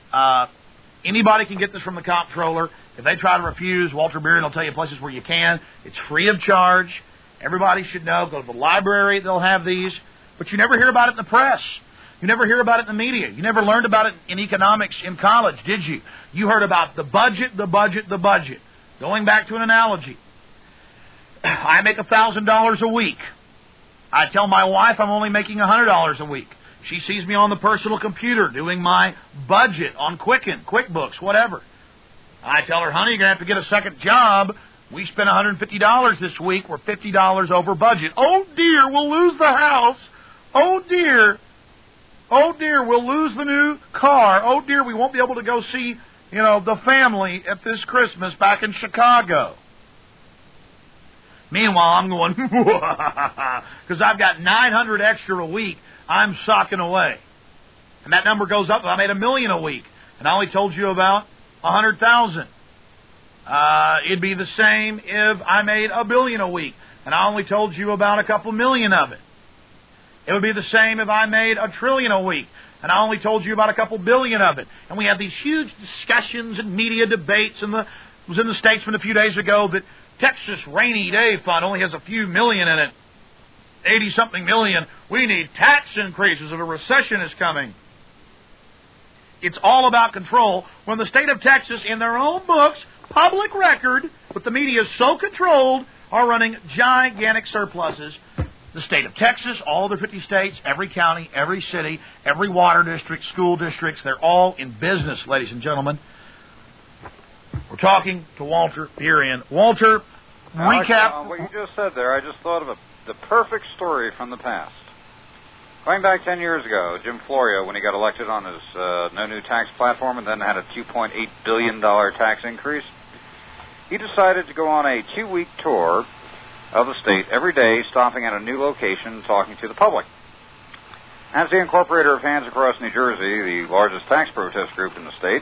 Anybody can get this from the comptroller. If they try to refuse, Walter Berian will tell you places where you can. It's free of charge. Everybody should know. Go to the library. They'll have these. But you never hear about it in the press. You never hear about it in the media. You never learned about it in economics in college, did you? You heard about the budget, the budget, the budget. Going back to an analogy. I make $1,000 a week. I tell my wife I'm only making $100 a week. She sees me on the personal computer doing my budget on Quicken, QuickBooks, whatever. I tell her, honey, you're going to have to get a second job. We spent $150 this week. We're $50 over budget. Oh, dear, we'll lose the house. Oh, dear. Oh, dear, we'll lose the new car. Oh, dear, we won't be able to go see, the family at this Christmas back in Chicago. Meanwhile, I'm going, because I've got 900 extra a week I'm socking away. And that number goes up. I made $1 million a week, and I only told you about 100,000. It'd be the same if I made $1 billion a week, and I only told you about a couple million of it. It would be the same if I made $1 trillion a week, and I only told you about a couple billion of it. And we have these huge discussions and media debates, and it was in the Statesman a few days ago that Texas Rainy Day Fund only has a few million in it. 80-something million. We need tax increases if a recession is coming. It's all about control. When the state of Texas, in their own books, public record, but the media is so controlled, are running gigantic surpluses. The state of Texas, all the 50 states, every county, every city, every water district, school districts, they're all in business, ladies and gentlemen. We're talking to Walter Berian. Walter, recap. What you just said there, I just thought of the perfect story from the past. Going back 10 years ago, Jim Florio, when he got elected on his no new tax platform and then had a $2.8 billion tax increase, he decided to go on a 2-week tour of the state every day, stopping at a new location, talking to the public. As the incorporator of Hands Across New Jersey, the largest tax protest group in the state,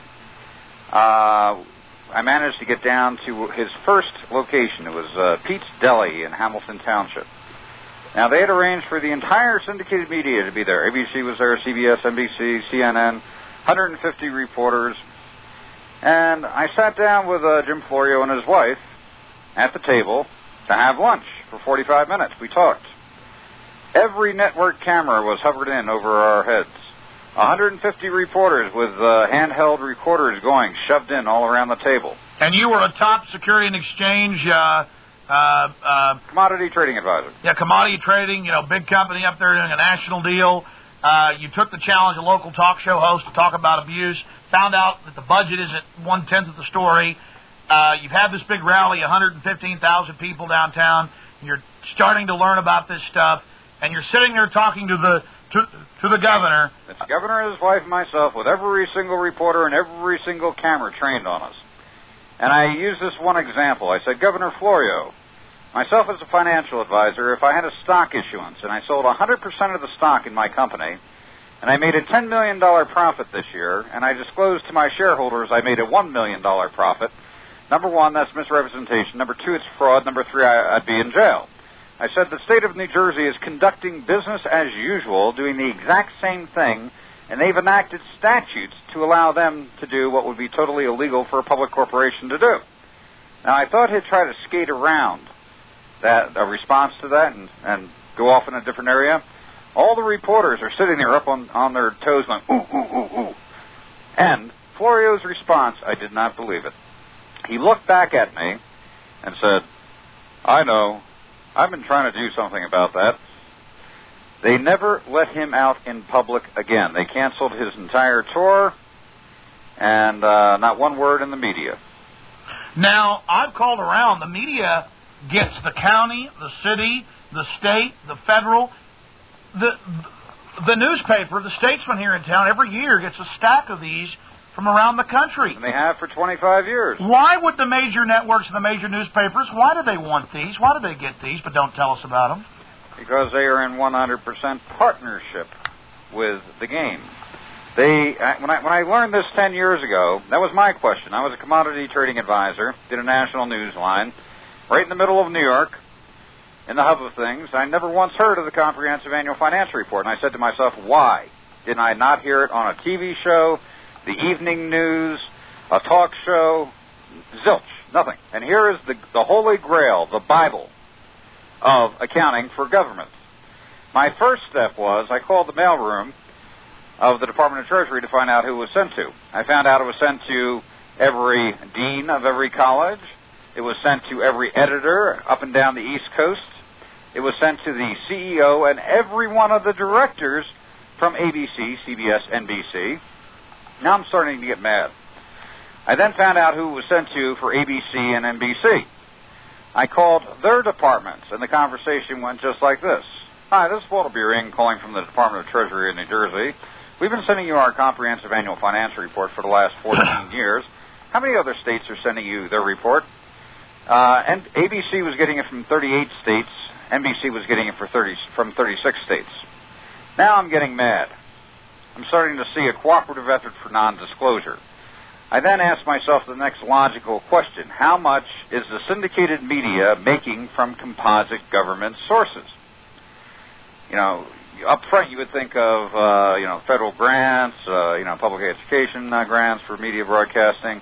I managed to get down to his first location. It was Pete's Deli in Hamilton Township. Now, they had arranged for the entire syndicated media to be there. ABC was there, CBS, NBC, CNN, 150 reporters. And I sat down with Jim Florio and his wife at the table to have lunch for 45 minutes. We talked. Every network camera was hovered in over our heads. 150 reporters with handheld recorders going, shoved in all around the table. And you were a top Security and Exchange... commodity trading advisor. Yeah, commodity trading, big company up there doing a national deal. You took the challenge, a local talk show host, to talk about abuse, found out that the budget isn't 1/10 of the story. You've had this big rally, 115,000 people downtown. You're starting to learn about this stuff, and you're sitting there talking to the governor. It's the governor, his wife, and myself, with every single reporter and every single camera trained on us. And I used this one example. I said, Governor Florio, myself as a financial advisor, if I had a stock issuance and I sold 100% of the stock in my company, and I made a $10 million profit this year, and I disclosed to my shareholders I made a $1 million profit, number one, that's misrepresentation. Number two, it's fraud. Number three, I'd be in jail. I said the state of New Jersey is conducting business as usual, doing the exact same thing, and they've enacted statutes to allow them to do what would be totally illegal for a public corporation to do. Now, I thought he'd try to skate around a response to that and go off in a different area. All the reporters are sitting there up on their toes going, ooh, ooh, ooh, ooh. And Florio's response, I did not believe it. He looked back at me and said, I know. I've been trying to do something about that. They never let him out in public again. They canceled his entire tour, and not one word in the media. Now, I've called around. The media gets the county, the city, the state, the federal. The newspaper, the Statesman here in town, every year gets a stack of these from around the country. And they have for 25 years. Why would the major networks and the major newspapers, why do they want these? Why do they get these, but don't tell us about them? Because they are in 100% partnership with the game. When I learned this 10 years ago, that was my question. I was a commodity trading advisor, did a national news line, right in the middle of New York, in the hub of things. I never once heard of the Comprehensive Annual Financial Report, and I said to myself, why? Did I not hear it on a TV show, the evening news, a talk show? Zilch, nothing. And here is the Holy Grail, the Bible of accounting for government. My first step was I called the mailroom of the Department of Treasury to find out who it was sent to. I found out it was sent to every dean of every college. It was sent to every editor up and down the East Coast. It was sent to the CEO and every one of the directors from ABC, CBS, NBC. Now I'm starting to get mad. I then found out who it was sent to for ABC and NBC. I called their departments, and the conversation went just like this. Hi, this is Walter Buehring calling from the Department of Treasury in New Jersey. We've been sending you our comprehensive annual financial report for the last 14 years. How many other states are sending you their report? And ABC was getting it from 38 states. NBC was getting it from 36 states. Now I'm getting mad. I'm starting to see a cooperative effort for non-disclosure. I then asked myself the next logical question. How much is the syndicated media making from composite government sources? You know, up front you would think of, federal grants, public education grants for media broadcasting,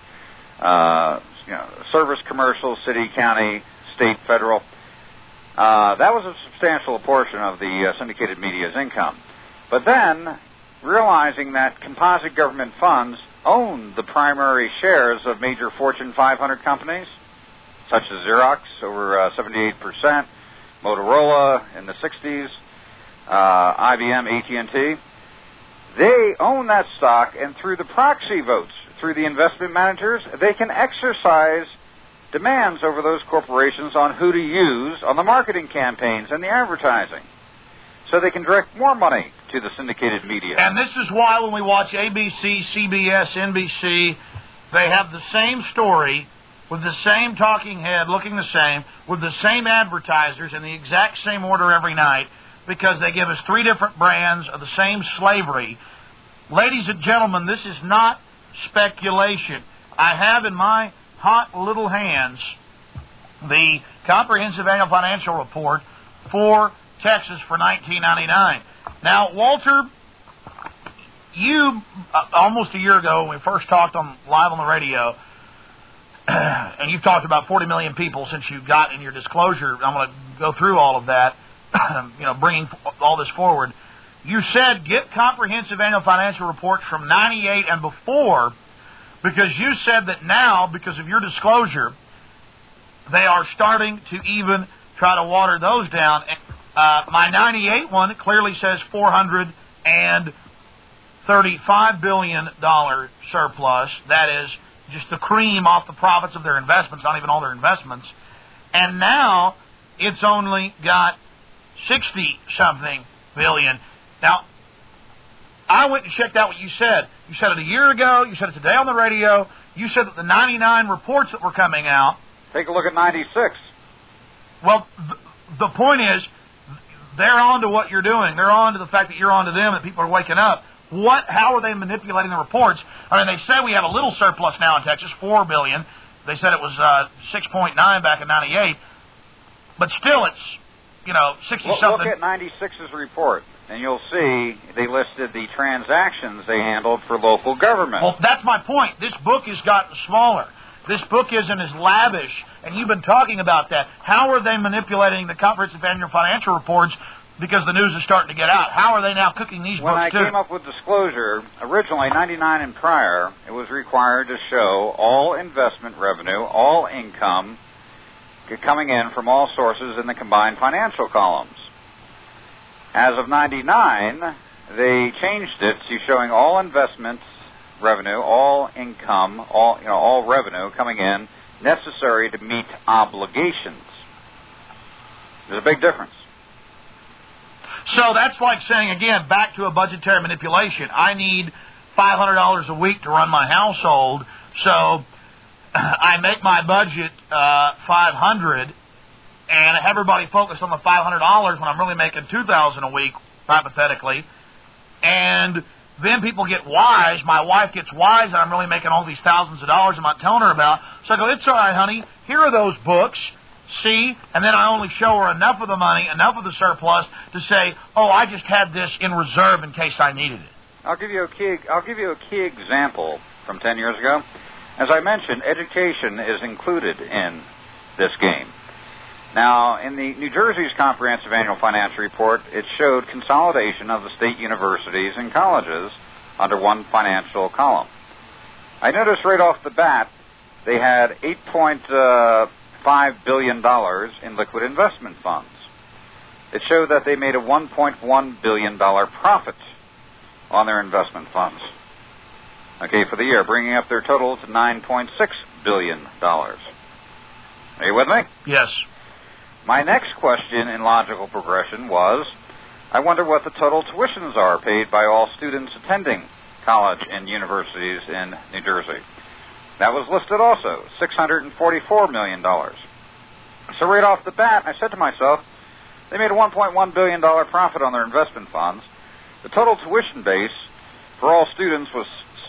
service commercials, city, county, state, federal. That was a substantial portion of the syndicated media's income. But then, realizing that composite government funds own the primary shares of major Fortune 500 companies, such as Xerox, over 78%, Motorola in the 60s, IBM, AT&T. They own that stock, and through the proxy votes, through the investment managers, they can exercise demands over those corporations on who to use on the marketing campaigns and the advertising. So they can direct more money to the syndicated media. And this is why when we watch ABC, CBS, NBC, they have the same story with the same talking head looking the same, with the same advertisers in the exact same order every night, because they give us three different brands of the same slavery. Ladies and gentlemen, this is not speculation. I have in my hot little hands the Comprehensive Annual Financial Report for Texas for 1999. Now, Walter, you, almost a year ago, when we first talked live on the radio, and you've talked about 40 million people since you got in your disclosure. I'm going to go through all of that, bringing all this forward. You said get comprehensive annual financial reports from 98 and before, because you said that now, because of your disclosure, they are starting to even try to water those down. My 98 one, it clearly says $435 billion surplus. That is just the cream off the profits of their investments, not even all their investments. And now it's only got 60-something billion. Now, I went and checked out what you said. You said it a year ago. You said it today on the radio. You said that the 99 reports that were coming out. Take a look at 96. Well, the point is, they're on to what you're doing. They're on to the fact that you're on to them, that people are waking up. How are they manipulating the reports? I mean, they say we have a little surplus now in Texas, $4 billion. They said it was 6.9 back in '98, but still, it's 60-something. Look at '96's report, and you'll see they listed the transactions they handled for local government. Well, that's my point. This book has gotten smaller. This book isn't as lavish, and you've been talking about that. How are they manipulating the comprehensive annual financial reports because the news is starting to get out? How are they now cooking these when books, too? When I came up with disclosure, originally, 99 and prior, it was required to show all investment revenue, all income coming in from all sources in the combined financial columns. As of 99, they changed it to showing all investments revenue, all income, all revenue coming in necessary to meet obligations. There's a big difference. So that's like saying, again, back to a budgetary manipulation. I need $500 a week to run my household, so I make my budget $500 and have everybody focused on the $500 when I'm really making $2,000 a week, hypothetically. And then people get wise. My wife gets wise, and I'm really making all these thousands of dollars I'm not telling her about. So I go, it's all right, honey. Here are those books. See? And then I only show her enough of the money, enough of the surplus to say, oh, I just had this in reserve in case I needed it. I'll give you a key example from 10 years ago. As I mentioned, education is included in this game. Now, in the New Jersey's Comprehensive Annual Financial Report, it showed consolidation of the state universities and colleges under one financial column. I noticed right off the bat they had $8.5 billion in liquid investment funds. It showed that they made a $1.1 billion profit on their investment funds. Okay, for the year, bringing up their total to $9.6 billion. Are you with me? Yes. My next question in logical progression was, I wonder what the total tuitions are paid by all students attending college and universities in New Jersey. That was listed also, $644 million. So right off the bat, I said to myself, they made a $1.1 billion profit on their investment funds. The total tuition base for all students was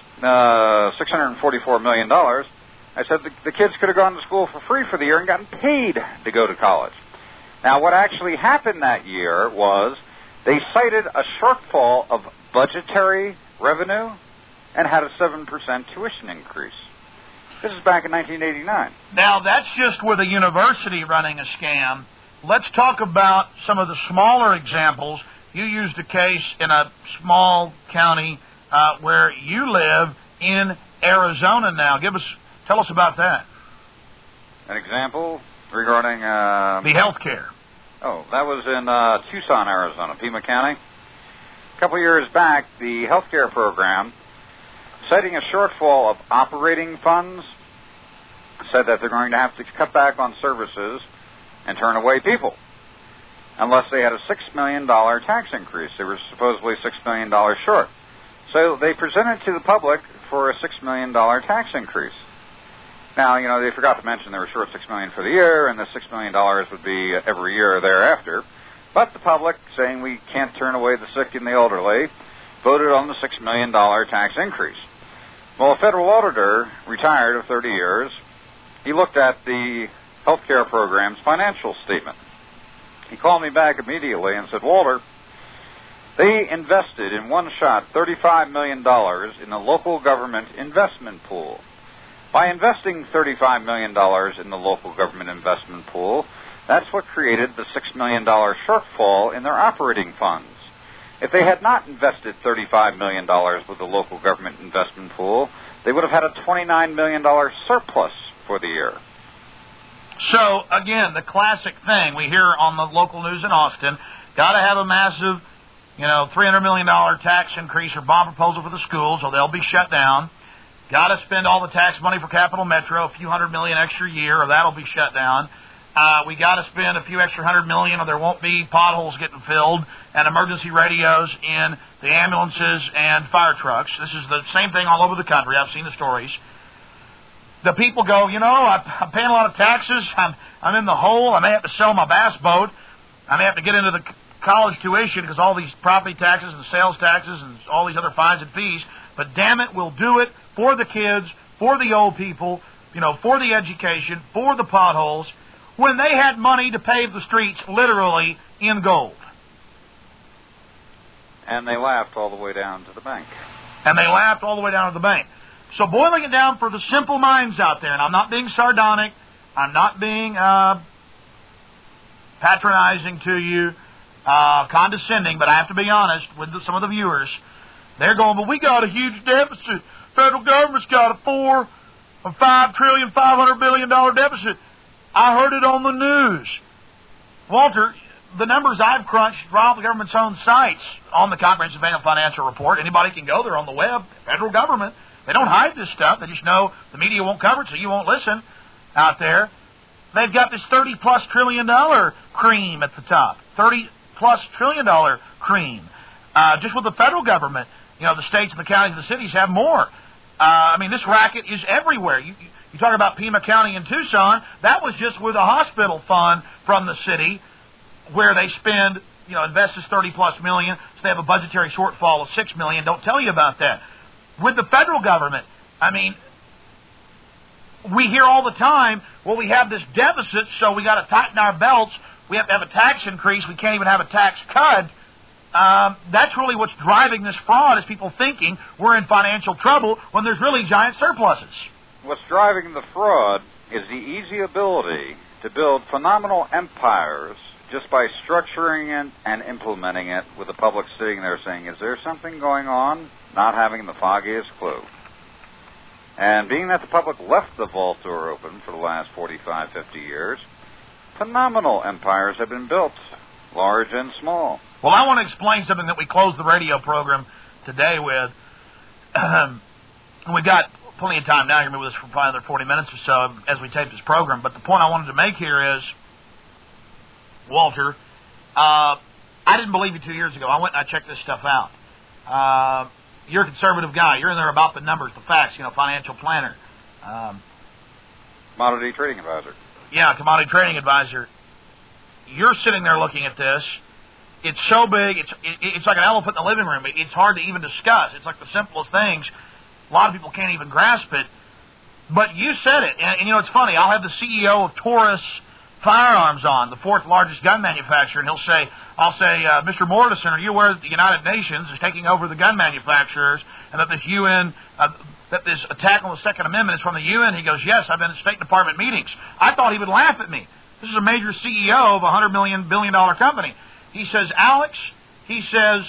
$644 million. I said the kids could have gone to school for free for the year and gotten paid to go to college. Now, what actually happened that year was they cited a shortfall of budgetary revenue and had a 7% tuition increase. This is back in 1989. Now, that's just with a university running a scam. Let's talk about some of the smaller examples. You used a case in a small county where you live in Arizona now. Tell us about that. An example regarding the health care. Oh, that was in Tucson, Arizona, Pima County. A couple years back, the health care program, citing a shortfall of operating funds, said that they're going to have to cut back on services and turn away people unless they had a $6 million tax increase. They were supposedly $6 million short. So they presented to the public for a $6 million tax increase. Now, they forgot to mention they were short $6 million for the year, and the $6 million would be every year thereafter. But the public, saying we can't turn away the sick and the elderly, voted on the $6 million tax increase. Well, a federal auditor, retired of 30 years, he looked at the health care program's financial statement. He called me back immediately and said, Walter, they invested in one shot $35 million in the local government investment pool. By investing $35 million in the local government investment pool, that's what created the $6 million shortfall in their operating funds. If they had not invested $35 million with the local government investment pool, they would have had a $29 million surplus for the year. So, again, the classic thing we hear on the local news in Austin, got to have a massive, $300 million tax increase or bond proposal for the schools or they'll be shut down. Got to spend all the tax money for Capital Metro, a few $100 million extra a year, or that'll be shut down. We got to spend a few extra $100 million, or there won't be potholes getting filled, and emergency radios in the ambulances and fire trucks. This is the same thing all over the country. I've seen the stories. the people go, I'm paying a lot of taxes. I'm in the hole. I may have to sell my bass boat. I may have to get into the college tuition because all these property taxes and sales taxes and all these other fines and fees. But damn it, we'll do it for the kids, for the old people, for the education, for the potholes, when they had money to pave the streets literally in gold. And they laughed all the way down to the bank. So boiling it down for the simple minds out there, and I'm not being sardonic, I'm not being patronizing to you, condescending, but I have to be honest with some of the viewers. They're going, but we got a huge deficit. Federal government's got a $5 trillion, $500 billion deficit. I heard it on the news. Walter, the numbers I've crunched from the government's own sites on the Comprehensive Annual Financial Report. Anybody can go there on the web. Federal government. They don't hide this stuff. They just know the media won't cover it, so you won't listen out there. They've got this $30+ trillion cream at the top. $30+ trillion cream. Just with the federal government, the states and the counties and the cities have more. This racket is everywhere. You talk about Pima County in Tucson. That was just with a hospital fund from the city where they spend, invest this $30+ million, so they have a budgetary shortfall of $6 million. Don't tell you about that. With the federal government, we hear all the time, well, we have this deficit, so we got to tighten our belts. We have to have a tax increase. We can't even have a tax cut. That's really what's driving this fraud, is people thinking we're in financial trouble when there's really giant surpluses. What's driving the fraud is the easy ability to build phenomenal empires just by structuring it and implementing it, with the public sitting there saying, is there something going on? Not having the foggiest clue. And being that the public left the vault door open for the last 45, 50 years, phenomenal empires have been built, large and small. Well, I want to explain something that we closed the radio program today with. We've got plenty of time now. You're going to be with us for probably another 40 minutes or so as we tape this program. But the point I wanted to make here is, Walter, I didn't believe you 2 years ago. I went and I checked this stuff out. You're a conservative guy. You're in there about the numbers, the facts, financial planner. Commodity trading advisor. Yeah, commodity trading advisor. You're sitting there looking at this. It's so big, it's like an elephant in the living room. It's hard to even discuss. It's like the simplest things. A lot of people can't even grasp it. But you said it. And it's funny. I'll have the CEO of Taurus Firearms on, the fourth largest gun manufacturer, and I'll say, Mr. Mortensen, are you aware that the United Nations is taking over the gun manufacturers, and that this UN, that this attack on the Second Amendment is from the UN? He goes, yes, I've been in State Department meetings. I thought he would laugh at me. This is a major CEO of a $100 billion company. He says, Alex, he says,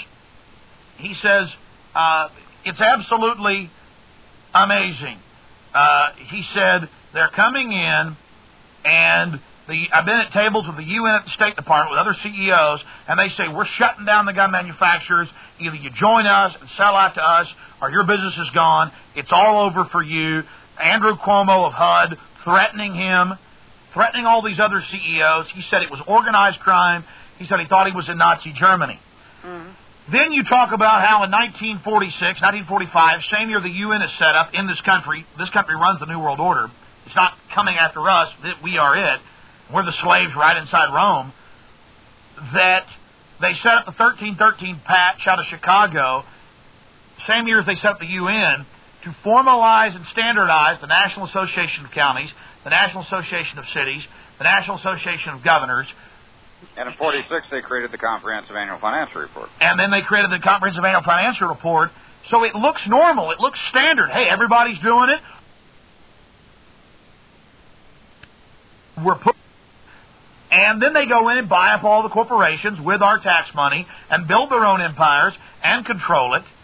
it's absolutely amazing. He said, they're coming in, and I've been at tables with the UN at the State Department with other CEOs, and they say, we're shutting down the gun manufacturers. Either you join us and sell out to us, or your business is gone. It's all over for you. Andrew Cuomo of HUD threatening him, threatening all these other CEOs. He said it was organized crime. He said he thought he was in Nazi Germany. Mm-hmm. Then you talk about how in 1946, 1945, same year the UN is set up in this country runs the New World Order. It's not coming after us. We are it. We're the slaves right inside Rome. That they set up the 1313 Patch out of Chicago, same year as they set up the UN, to formalize and standardize the National Association of Counties, the National Association of Cities, the National Association of Governors. And in 46, they created the Comprehensive Annual Financial Report. And then they created the Comprehensive Annual Financial Report. So it looks normal. It looks standard. Hey, everybody's doing it. And then they go in and buy up all the corporations with our tax money and build their own empires and control it.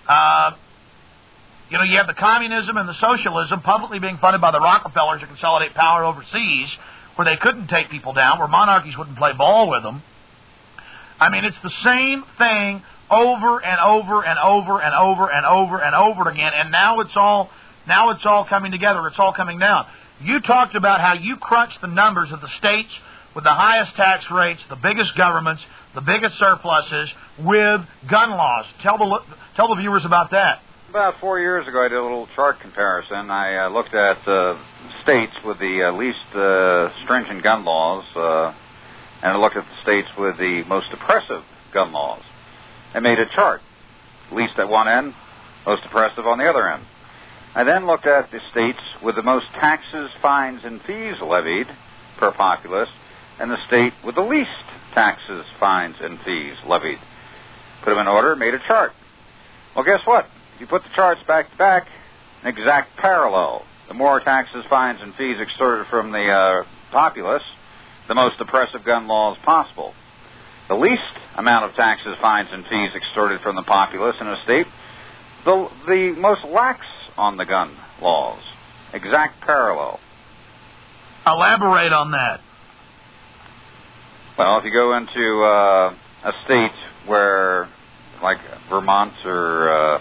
You have the communism and the socialism publicly being funded by the Rockefellers to consolidate power overseas, where they couldn't take people down, where monarchies wouldn't play ball with them. It's the same thing over and over and over and over and over and over again, and now it's all coming together. It's all coming down. You talked about how you crunched the numbers of the states with the highest tax rates, the biggest governments, the biggest surpluses, with gun laws. Tell the viewers about that. About 4 years ago, I did a little chart comparison. I looked at states with the least stringent gun laws, and I looked at the states with the most oppressive gun laws. I made a chart, least at one end, most oppressive on the other end. I then looked at the states with the most taxes, fines, and fees levied per populace, and the state with the least taxes, fines, and fees levied. Put them in order, made a chart. Well, guess what? If you put the charts back to back, an exact parallel. The more taxes, fines, and fees extorted from the populace, the most oppressive gun laws possible. The least amount of taxes, fines, and fees extorted from the populace in a state, the most lax on the gun laws. Exact parallel. Elaborate on that. Well, if you go into a state where, like Vermont or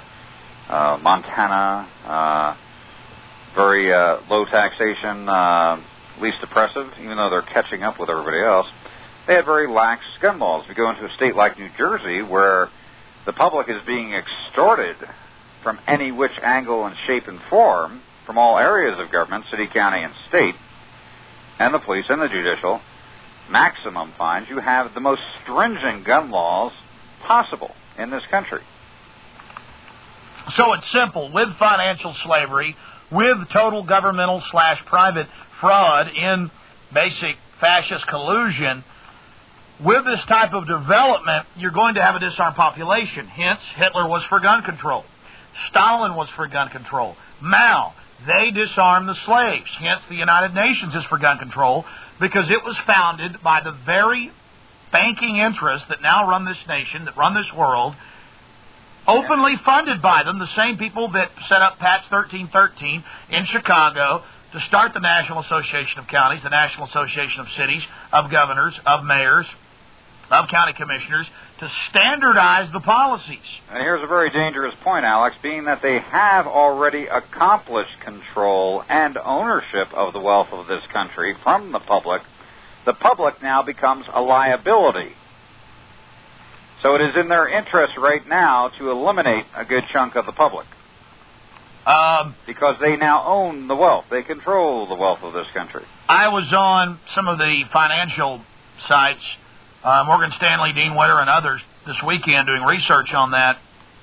Montana, very low taxation, least oppressive, even though they're catching up with everybody else, they have very lax gun laws. If you go into a state like New Jersey, where the public is being extorted from any which angle and shape and form from all areas of government, city, county, and state, and the police and the judicial, maximum fines, you have the most stringent gun laws possible in this country. So it's simple. With financial slavery, with total governmental/private fraud in basic fascist collusion, with this type of development, you're going to have a disarmed population. Hence, Hitler was for gun control. Stalin was for gun control. Mao, they disarmed the slaves. Hence, the United Nations is for gun control, because it was founded by the very banking interests that now run this nation, that run this world, openly funded by them, the same people that set up PATS 1313 in Chicago to start the National Association of Counties, the National Association of Cities, of Governors, of Mayors, of County Commissioners, to standardize the policies. And here's a very dangerous point, Alex, being that they have already accomplished control and ownership of the wealth of this country from the public now becomes a liability. So it is in their interest right now to eliminate a good chunk of the public. Because they now own the wealth. They control the wealth of this country. I was on some of the financial sites, Morgan Stanley, Dean Witter, and others this weekend doing research on that.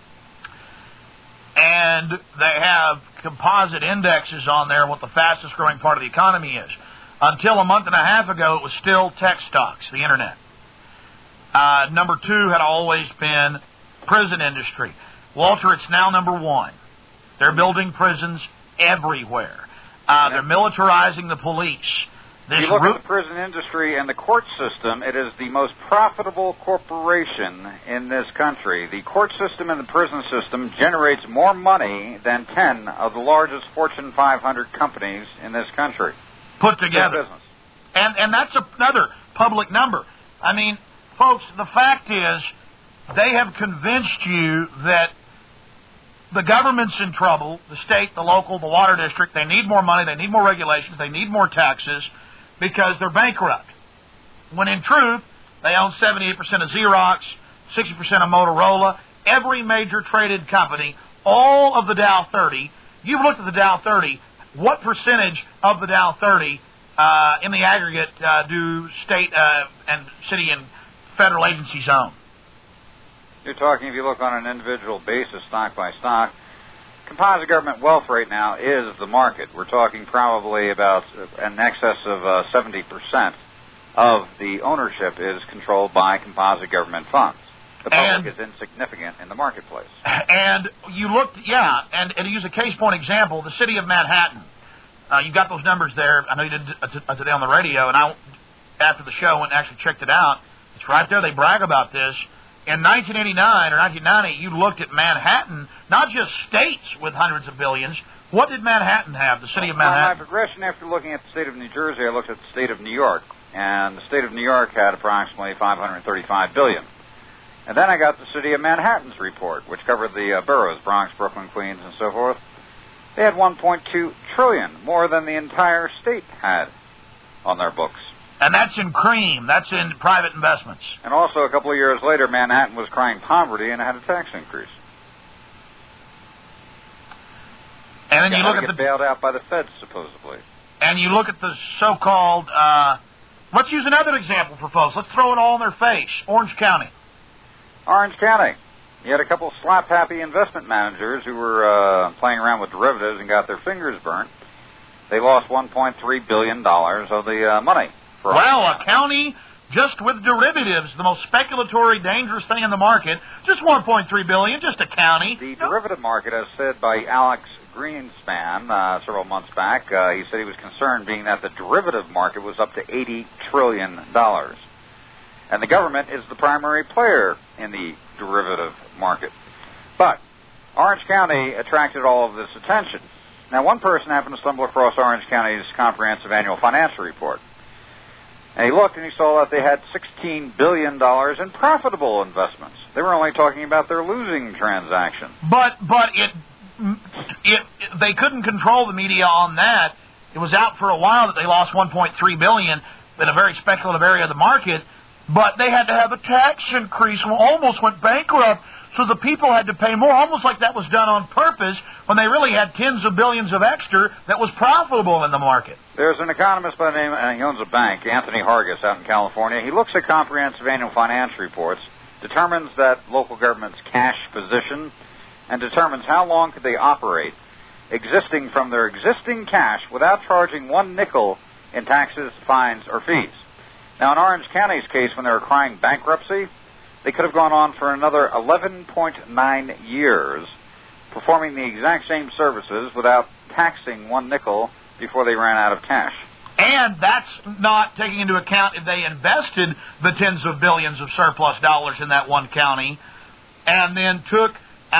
And they have composite indexes on there, what the fastest growing part of the economy is. Until a month and a half ago, it was still tech stocks, the internet. Number 2 had always been prison industry. Walter, it's now number 1. They're building prisons everywhere. They're militarizing the police. If you look at the prison industry and the court system, it is the most profitable corporation in this country. The court system and the prison system generates more money than 10 of the largest Fortune 500 companies in this country. Put together. And that's another public number. I mean, folks, the fact is, they have convinced you that the government's in trouble, the state, the local, the water district. They need more money, they need more regulations, they need more taxes, because they're bankrupt. When in truth, they own 78% of Xerox, 60% of Motorola, every major traded company, all of the Dow 30. You've looked at the Dow 30. What percentage of the Dow 30 in the aggregate do state and city and federal agencies own? You're talking, if you look on an individual basis, stock by stock, composite government wealth right now is the market. We're talking probably about in excess of 70% of the ownership is controlled by composite government funds. The public is insignificant in the marketplace. And you looked, and to use a case point example, the city of Manhattan. You got those numbers there. I know you did today on the radio, and I, after the show, went and actually checked it out. It's right there. They brag about this. In 1989 or 1990, you looked at Manhattan, not just states with hundreds of billions. What did Manhattan have, the city of Manhattan? My progression after looking at the state of New Jersey, I looked at the state of New York. And the state of New York had approximately $535 billion. And then I got the city of Manhattan's report, which covered the boroughs, Bronx, Brooklyn, Queens, and so forth. They had $1.2 trillion, more than the entire state had on their books. And that's in cream. That's in private investments. And also, a couple of years later, Manhattan was crying poverty and had a tax increase. And then you look at get bailed out by the feds, supposedly. And you look at the so-called, let's use another example for folks. Let's throw it all in their face. Orange County. Orange County. You had a couple of slap-happy investment managers who were playing around with derivatives and got their fingers burnt. They lost $1.3 billion of the money. Well, a county just with derivatives, the most speculatory, dangerous thing in the market, just $1.3 billion, just a county. The derivative market, as said by Alex Greenspan several months back, he said he was concerned being that the derivative market was up to $80 trillion. And the government is the primary player in the derivative market. But Orange County attracted all of this attention. Now, one person happened to stumble across Orange County's comprehensive annual financial report. And he looked and he saw that they had $16 billion in profitable investments. They were only talking about their losing transaction. But they couldn't control the media on that. It was out for a while that they lost $1.3 billion in a very speculative area of the market. But they had to have a tax increase, almost went bankrupt, so the people had to pay more, almost like that was done on purpose when they really had tens of billions of extra that was profitable in the market. There's an economist by the name, and he owns a bank, Anthony Hargis, out in California. He looks at comprehensive annual financial reports, determines that local government's cash position, and determines how long could they operate existing from their existing cash without charging one nickel in taxes, fines, or fees. Now, in Orange County's case, when they were crying bankruptcy, they could have gone on for another 11.9 years, performing the exact same services without taxing one nickel before they ran out of cash. And that's not taking into account if they invested the tens of billions of surplus dollars in that one county and then took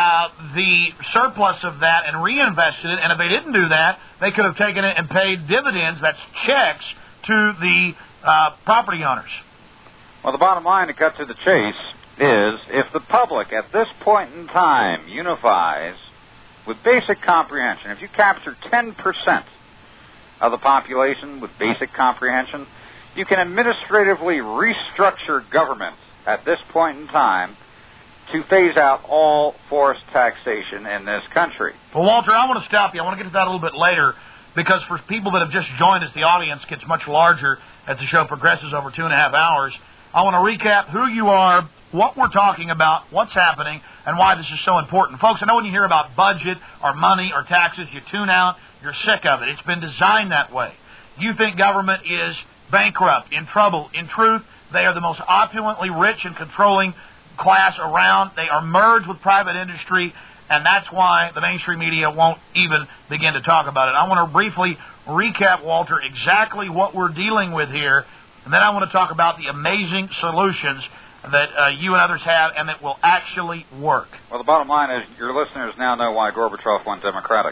the surplus of that and reinvested it. And if they didn't do that, they could have taken it and paid dividends, that's checks, to the property owners. Well, the bottom line, to cut to the chase, is if the public at this point in time unifies with basic comprehension, if you capture 10% of the population with basic comprehension, you can administratively restructure government at this point in time to phase out all forced taxation in this country. Well, Walter, I want to stop you. I want to get to that a little bit later, because for people that have just joined us, the audience gets much larger as the show progresses over 2.5 hours. I want to recap who you are, what we're talking about, what's happening, and why this is so important. Folks, I know when you hear about budget or money or taxes, you tune out, you're sick of it. It's been designed that way. You think government is bankrupt, in trouble. In truth, they are the most opulently rich and controlling class around. They are merged with private industry, and that's why the mainstream media won't even begin to talk about it. I want to briefly recap, Walter, exactly what we're dealing with here, and then I want to talk about the amazing solutions that you and others have and that will actually work. Well, the bottom line is your listeners now know why Gorbachev went Democratic.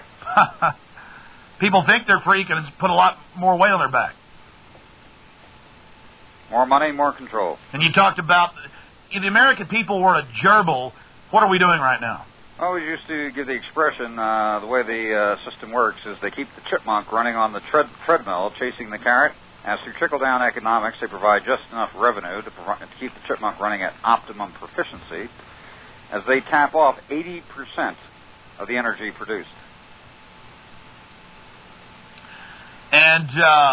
People think they're free and put a lot more weight on their back. More money, more control. And you talked about if the American people were a gerbil, what are we doing right now? Well, we used to give the expression, the way the system works is they keep the chipmunk running on the treadmill, chasing the carrot. As through trickle-down economics, they provide just enough revenue to keep the chipmunk running at optimum proficiency as they tap off 80% of the energy produced. And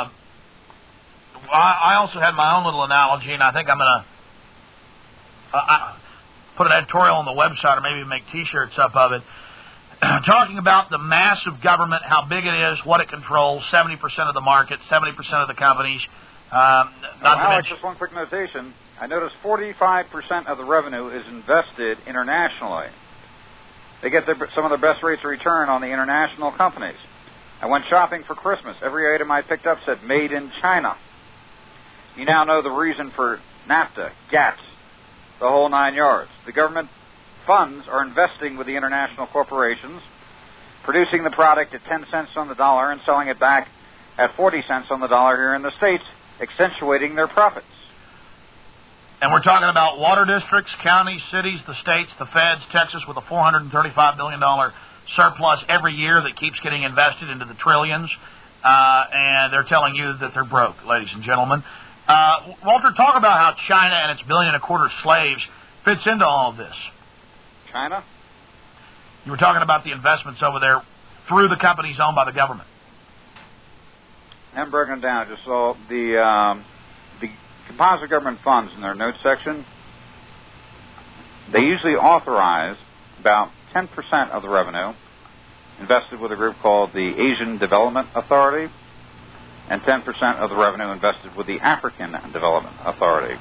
I also had my own little analogy, and I think I'm going to put an editorial on the website or maybe make T-shirts up of it, talking about the massive government, how big it is, what it controls, 70% of the market, 70% of the companies. Alex, just one quick notation. I noticed 45% of the revenue is invested internationally. They get some of the best rates of return on the international companies. I went shopping for Christmas. Every item I picked up said made in China. You now know the reason for NAFTA, GATT, the whole 9 yards. The government funds are investing with the international corporations, producing the product at 10 cents on the dollar and selling it back at 40 cents on the dollar here in the States, accentuating their profits. And we're talking about water districts, counties, cities, the states, the feds, Texas with a $435 billion surplus every year that keeps getting invested into the trillions, and they're telling you that they're broke, ladies and gentlemen. Walter, talk about how China and its 1.25 billion slaves fits into all of this. China? You were talking about the investments over there through the companies owned by the government. I'm breaking it down. I just saw the composite government funds in their notes section. They usually authorize about 10% of the revenue invested with a group called the Asian Development Authority, and 10% of the revenue invested with the African Development Authority.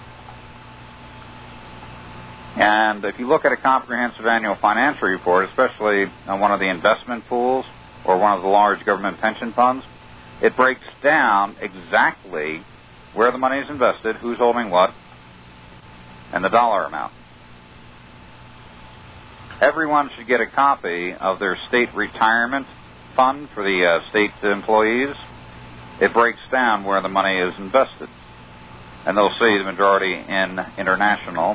And if you look at a comprehensive annual financial report, especially on one of the investment pools or one of the large government pension funds, it breaks down exactly where the money is invested, who's holding what, and the dollar amount. Everyone should get a copy of their state retirement fund for the state employees. It breaks down where the money is invested. And they'll see the majority in international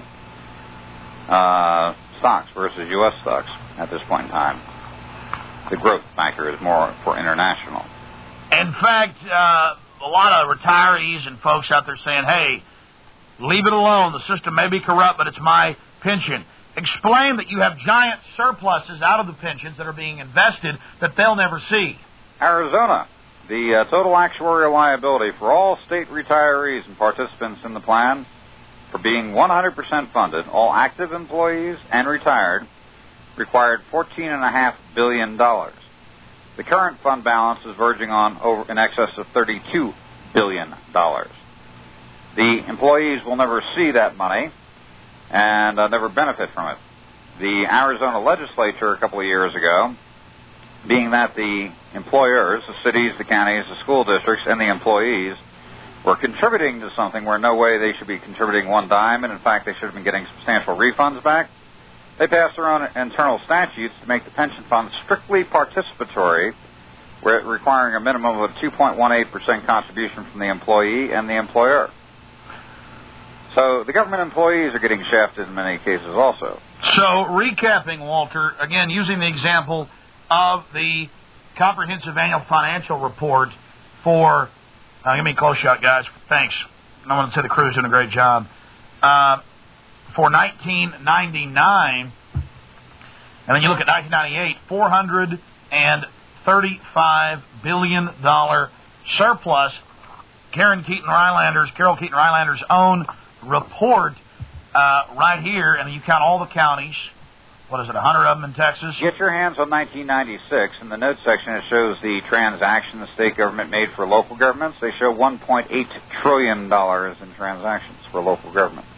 stocks versus U.S. stocks at this point in time. The growth factor is more for international. In fact, a lot of retirees and folks out there saying, hey, leave it alone. The system may be corrupt, but it's my pension. Explain that you have giant surpluses out of the pensions that are being invested that they'll never see. Arizona, the total actuarial liability for all state retirees and participants in the plan for being 100% funded, all active employees and retired, required $14.5 billion. The current fund balance is verging on over in excess of $32 billion. The employees will never see that money and never benefit from it. The Arizona legislature a couple of years ago, being that the employers, the cities, the counties, the school districts, and the employees were contributing to something where no way they should be contributing one dime, and in fact they should have been getting substantial refunds back, they passed their own internal statutes to make the pension fund strictly participatory, requiring a minimum of a 2.18% contribution from the employee and the employer. So the government employees are getting shafted in many cases also. So recapping, Walter, again, using the example of the comprehensive annual financial report for, give me a close shot, guys. Thanks. I want to say the crew's doing a great job. For 1999, and then you look at 1998, $435 billion surplus. Carol Keaton Rylander's own report right here, and you count all the counties. What is it, 100 of them in Texas? Get your hands on 1996. In the notes section, it shows the transaction the state government made for local governments. They show $1.8 trillion in transactions for local government.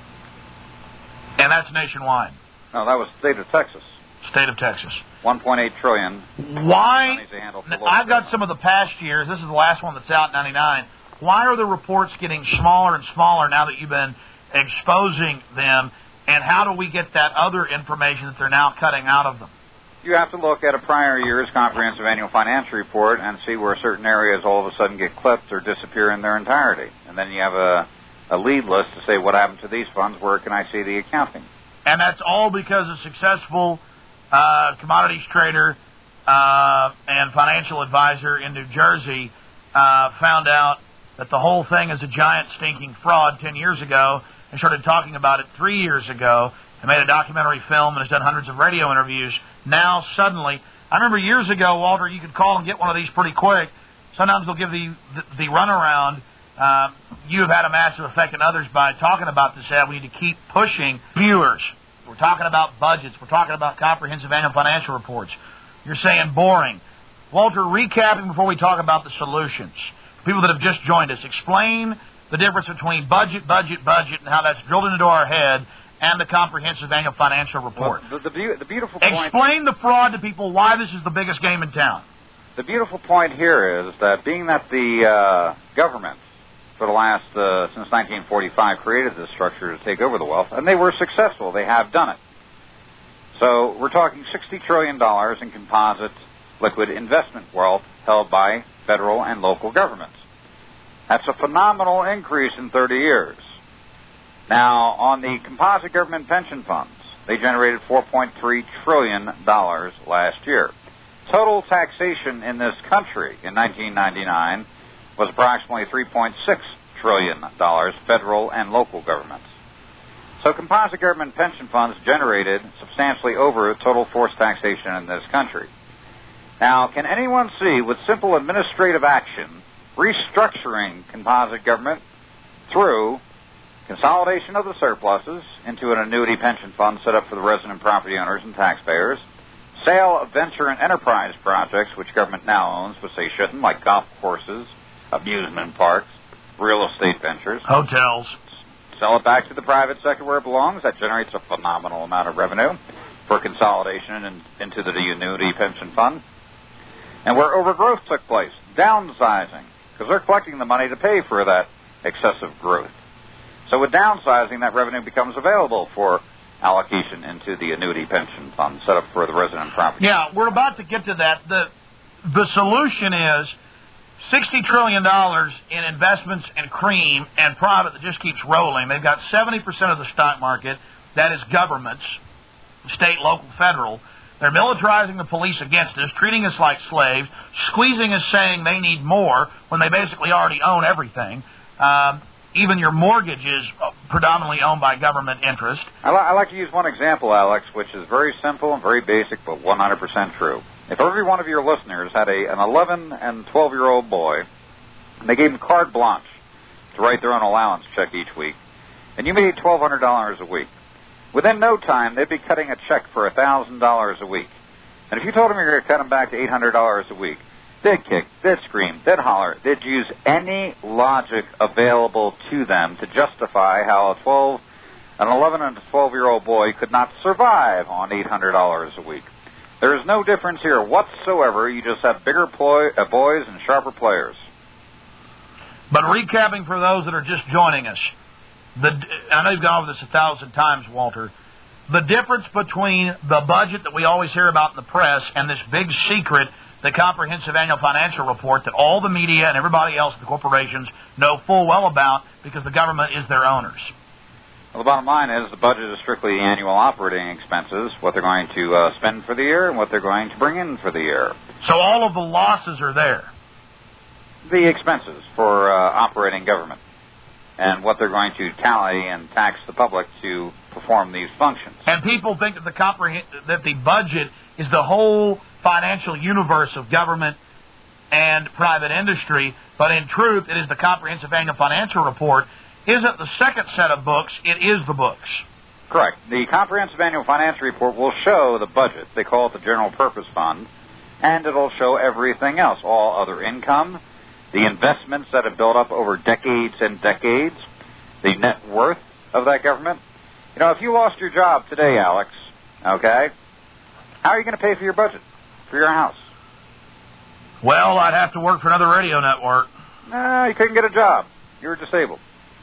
And that's nationwide. No, that was the state of Texas. State of Texas. 1.8 trillion. Why? I've got some of the past years. This is the last one that's out in 99. Why are the reports getting smaller and smaller now that you've been exposing them? And how do we get that other information that they're now cutting out of them? You have to look at a prior year's comprehensive annual financial report and see where certain areas all of a sudden get clipped or disappear in their entirety. And then you have a lead list to say what happened to these funds, where can I see the accounting. And that's all because a successful commodities trader and financial advisor in New Jersey found out that the whole thing is a giant stinking fraud 10 years ago and started talking about it 3 years ago and made a documentary film and has done hundreds of radio interviews. Now, suddenly, I remember years ago, Walter, you could call and get one of these pretty quick. Sometimes they'll give the runaround. You have had a massive effect on others by talking about this ad. We need to keep pushing viewers. We're talking about budgets. We're talking about comprehensive annual financial reports. You're saying boring. Walter, recapping before we talk about the solutions. People that have just joined us, explain the difference between budget, and how that's drilled into our head, and the comprehensive annual financial report. Well, the beautiful point... Explain the fraud to people, why this is the biggest game in town. The beautiful point here is that being that the government, for the last, since 1945, created this structure to take over the wealth, and they were successful. They have done it. So we're talking $60 trillion in composite liquid investment wealth held by federal and local governments. That's a phenomenal increase in 30 years. Now, on the composite government pension funds, they generated $4.3 trillion last year. Total taxation in this country in 1999 was approximately $3.6 trillion, federal and local governments. So composite government pension funds generated substantially over total forced taxation in this country. Now, can anyone see, with simple administrative action, restructuring composite government through consolidation of the surpluses into an annuity pension fund set up for the resident property owners and taxpayers, sale of venture and enterprise projects, which government now owns, but they shouldn't, like golf courses, amusement parks, real estate ventures, hotels, sell it back to the private sector where it belongs. That generates a phenomenal amount of revenue for consolidation into the annuity pension fund. And where overgrowth took place, downsizing, because they're collecting the money to pay for that excessive growth. So with downsizing, that revenue becomes available for allocation into the annuity pension fund set up for the resident property. Yeah, we're about to get to that. The solution is $60 trillion in investments and cream and profit that just keeps rolling. They've got 70% of the stock market. That is governments, state, local, federal. They're militarizing the police against us, treating us like slaves, squeezing us, saying they need more when they basically already own everything. Even your mortgage is predominantly owned by government interest. I like to use one example, Alex, which is very simple and very basic, but 100% true. If every one of your listeners had an 11 and 12-year-old boy, and they gave him carte blanche to write their own allowance check each week, and you made $1,200 a week, within no time, they'd be cutting a check for $1,000 a week. And if you told them you were going to cut them back to $800 a week, they'd kick, they'd scream, they'd holler, they'd use any logic available to them to justify how an 11 and 12-year-old boy could not survive on $800 a week. There is no difference here whatsoever. You just have bigger boys and sharper players. But recapping for those that are just joining us, I know you've gone over this 1,000 times, Walter. The difference between the budget that we always hear about in the press and this big secret, the Comprehensive Annual Financial Report, that all the media and everybody else, the corporations, know full well about because the government is their owners. Well, the bottom line is the budget is strictly the annual operating expenses, what they're going to spend for the year and what they're going to bring in for the year. So all of the losses are there. The expenses for operating government and what they're going to tally and tax the public to perform these functions. And people think that the budget is the whole financial universe of government and private industry, but in truth, it is the Comprehensive Annual Financial Report. Isn't the second set of books, it is the books. Correct. The Comprehensive Annual Financial Report will show the budget. They call it the General Purpose Fund. And it'll show everything else, all other income, the investments that have built up over decades and decades, the net worth of that government. You know, if you lost your job today, Alex, okay, how are you going to pay for your budget, for your house? Well, I'd have to work for another radio network. No, you couldn't get a job. You were disabled.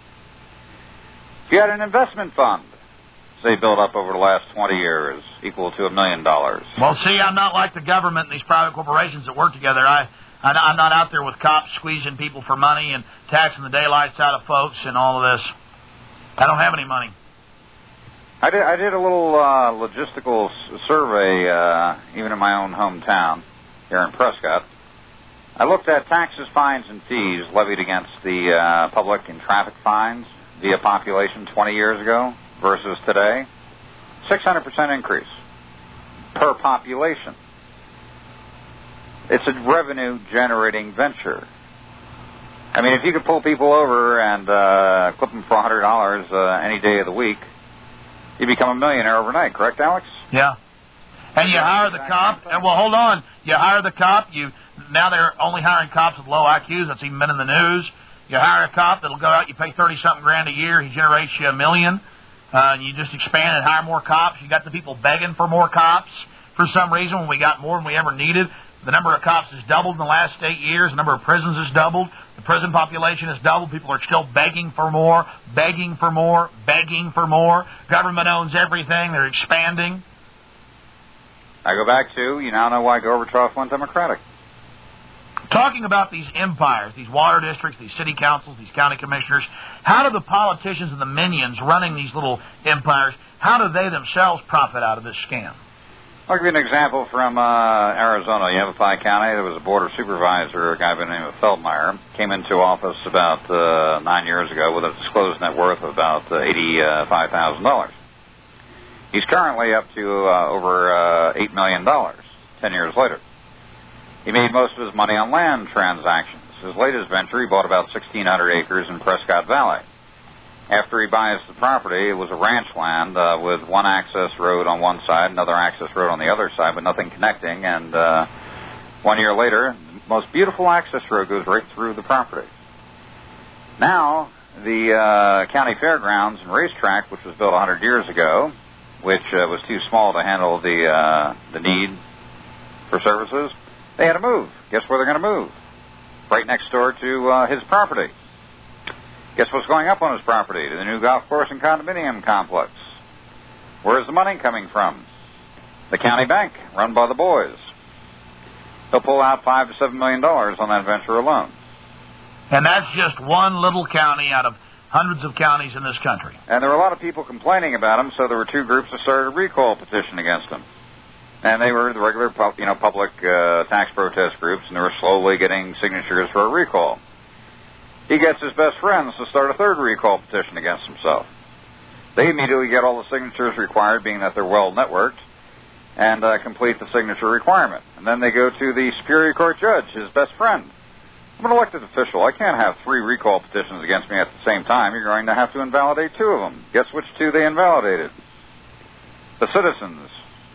If you had an investment fund, say, built up over the last 20 years, equal to $1 million. Well, see, I'm not like the government and these private corporations that work together. I'm not out there with cops squeezing people for money and taxing the daylights out of folks and all of this. I don't have any money. I did a little logistical survey, even in my own hometown here in Prescott. I looked at taxes, fines, and fees levied against the public in traffic fines via population 20 years ago versus today. 600% increase per population. It's a revenue-generating venture. I mean, if you could pull people over and clip them for $100 any day of the week, you become a millionaire overnight, correct, Alex? Yeah. And you hire the cop, and well, hold on. You hire the cop. Now they're only hiring cops with low IQs. That's even been in the news. You hire a cop that'll go out, you pay 30-something grand a year, he generates you $1 million. And you just expand and hire more cops. You got the people begging for more cops for some reason when we got more than we ever needed. The number of cops has doubled in the last 8 years. The number of prisons has doubled. The prison population has doubled. People are still begging for more, begging for more, begging for more. Government owns everything. They're expanding. I go back to, you now know why Gorbachev went Democratic. Talking about these empires, these water districts, these city councils, these county commissioners, how do the politicians and the minions running these little empires, how do they themselves profit out of this scam? I'll give you an example from Arizona, Yavapai County. There was a border supervisor, a guy by the name of Feldmeyer, came into office about 9 years ago with a disclosed net worth of about $85,000. He's currently up to over $8 million 10 years later. He made most of his money on land transactions. His latest venture, he bought about 1,600 acres in Prescott Valley. After he buys the property, it was a ranch land with one access road on one side, another access road on the other side, but nothing connecting. And 1 year later, the most beautiful access road goes right through the property. Now, the county fairgrounds and racetrack, which was built 100 years ago, which was too small to handle the need for services, they had to move. Guess where they're going to move? Right next door to his property. Guess what's going up on his property? To the new golf course and condominium complex. Where's the money coming from? The county bank, run by the boys. They'll pull out $5 to $7 million on that venture alone. And that's just one little county out of hundreds of counties in this country. And there were a lot of people complaining about him, so there were two groups that started a recall petition against him. And they were the regular, public tax protest groups, and they were slowly getting signatures for a recall. He gets his best friends to start a third recall petition against himself. They immediately get all the signatures required, being that they're well networked, and complete the signature requirement. And then they go to the Superior Court judge, his best friend. I'm an elected official. I can't have 3 recall petitions against me at the same time. You're going to have to invalidate 2 of them. Guess which 2 they invalidated? The citizens'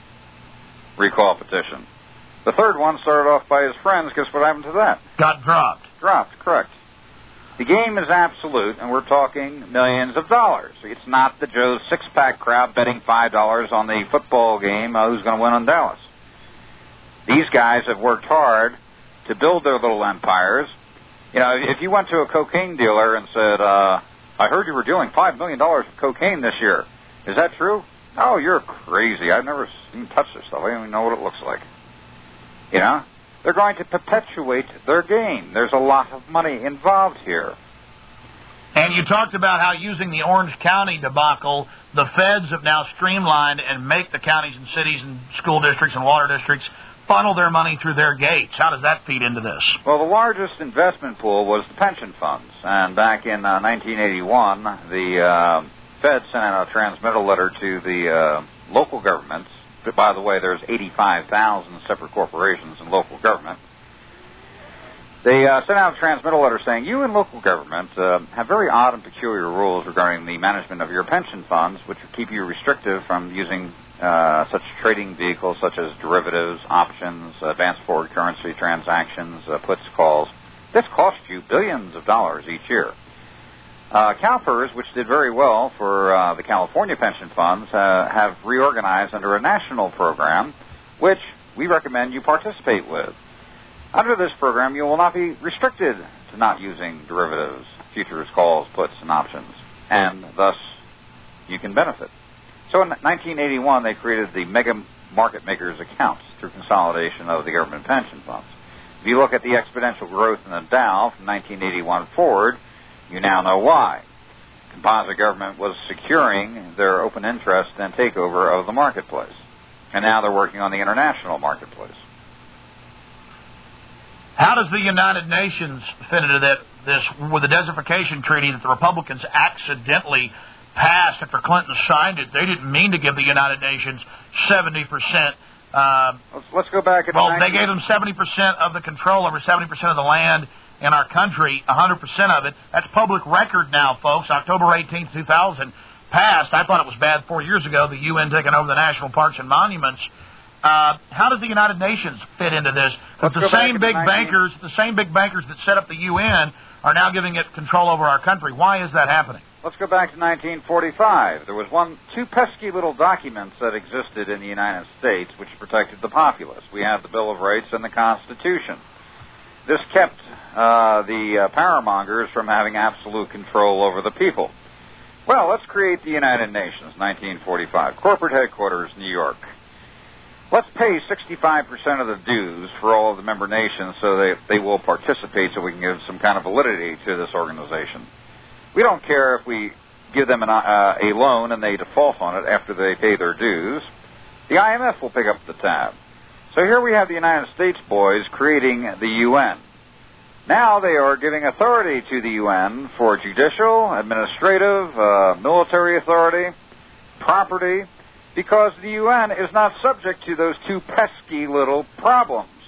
recall petition. The third one started off by his friends. Guess what happened to that? Got dropped. Dropped, correct. The game is absolute, and we're talking millions of dollars. It's not the Joe's six-pack crowd betting $5 on the football game who's going to win on Dallas. These guys have worked hard to build their little empires. You know, if you went to a cocaine dealer and said, I heard you were dealing $5 million of cocaine this year. Is that true? Oh, you're crazy. I've never even touched this stuff. I don't even know what it looks like. You know? They're going to perpetuate their game. There's a lot of money involved here. And you talked about how using the Orange County debacle, the feds have now streamlined and make the counties and cities and school districts and water districts funnel their money through their gates. How does that feed into this? Well, the largest investment pool was the pension funds. And back in 1981, the Fed sent out a transmittal letter to the local governments. But by the way, there's 85,000 separate corporations in local government. They sent out a transmittal letter saying, you in local government have very odd and peculiar rules regarding the management of your pension funds, which keep you restrictive from using such trading vehicles such as derivatives, options, advanced forward currency transactions, puts, calls. This costs you billions of dollars each year. CalPERS, which did very well for the California pension funds, have reorganized under a national program, which we recommend you participate with. Under this program, you will not be restricted to not using derivatives, futures, calls, puts, and options, and thus you can benefit. So in 1981, they created the Mega Market Makers accounts through consolidation of the government pension funds. If you look at the exponential growth in the Dow from 1981 forward, you now know why. Composite government was securing their open interest and takeover of the marketplace. And now they're working on the international marketplace. How does the United Nations fit into this with the desertification treaty that the Republicans accidentally passed after Clinton signed it? They didn't mean to give the United Nations 70%. Let's go back. They gave them 70% of the control over 70% of the land in our country, 100% of it. That's public record now, folks. October 18th, 2000 passed. I thought it was bad 4 years ago, the UN taking over the national parks and monuments. How does the United Nations fit into this? But the same big bankers that set up the UN are now giving it control over our country. Why is that happening? Let's go back to 1945. There was two pesky little documents that existed in the United States which protected the populace. We had the Bill of Rights and the Constitution. This kept the powermongers from having absolute control over the people. Well, let's create the United Nations, 1945. Corporate headquarters, New York. Let's pay 65% of the dues for all of the member nations so they will participate so we can give some kind of validity to this organization. We don't care if we give them a loan and they default on it after they pay their dues. The IMF will pick up the tab. So here we have the United States boys creating the UN. Now they are giving authority to the UN for judicial, administrative, military authority, property, because the UN is not subject to those two pesky little problems.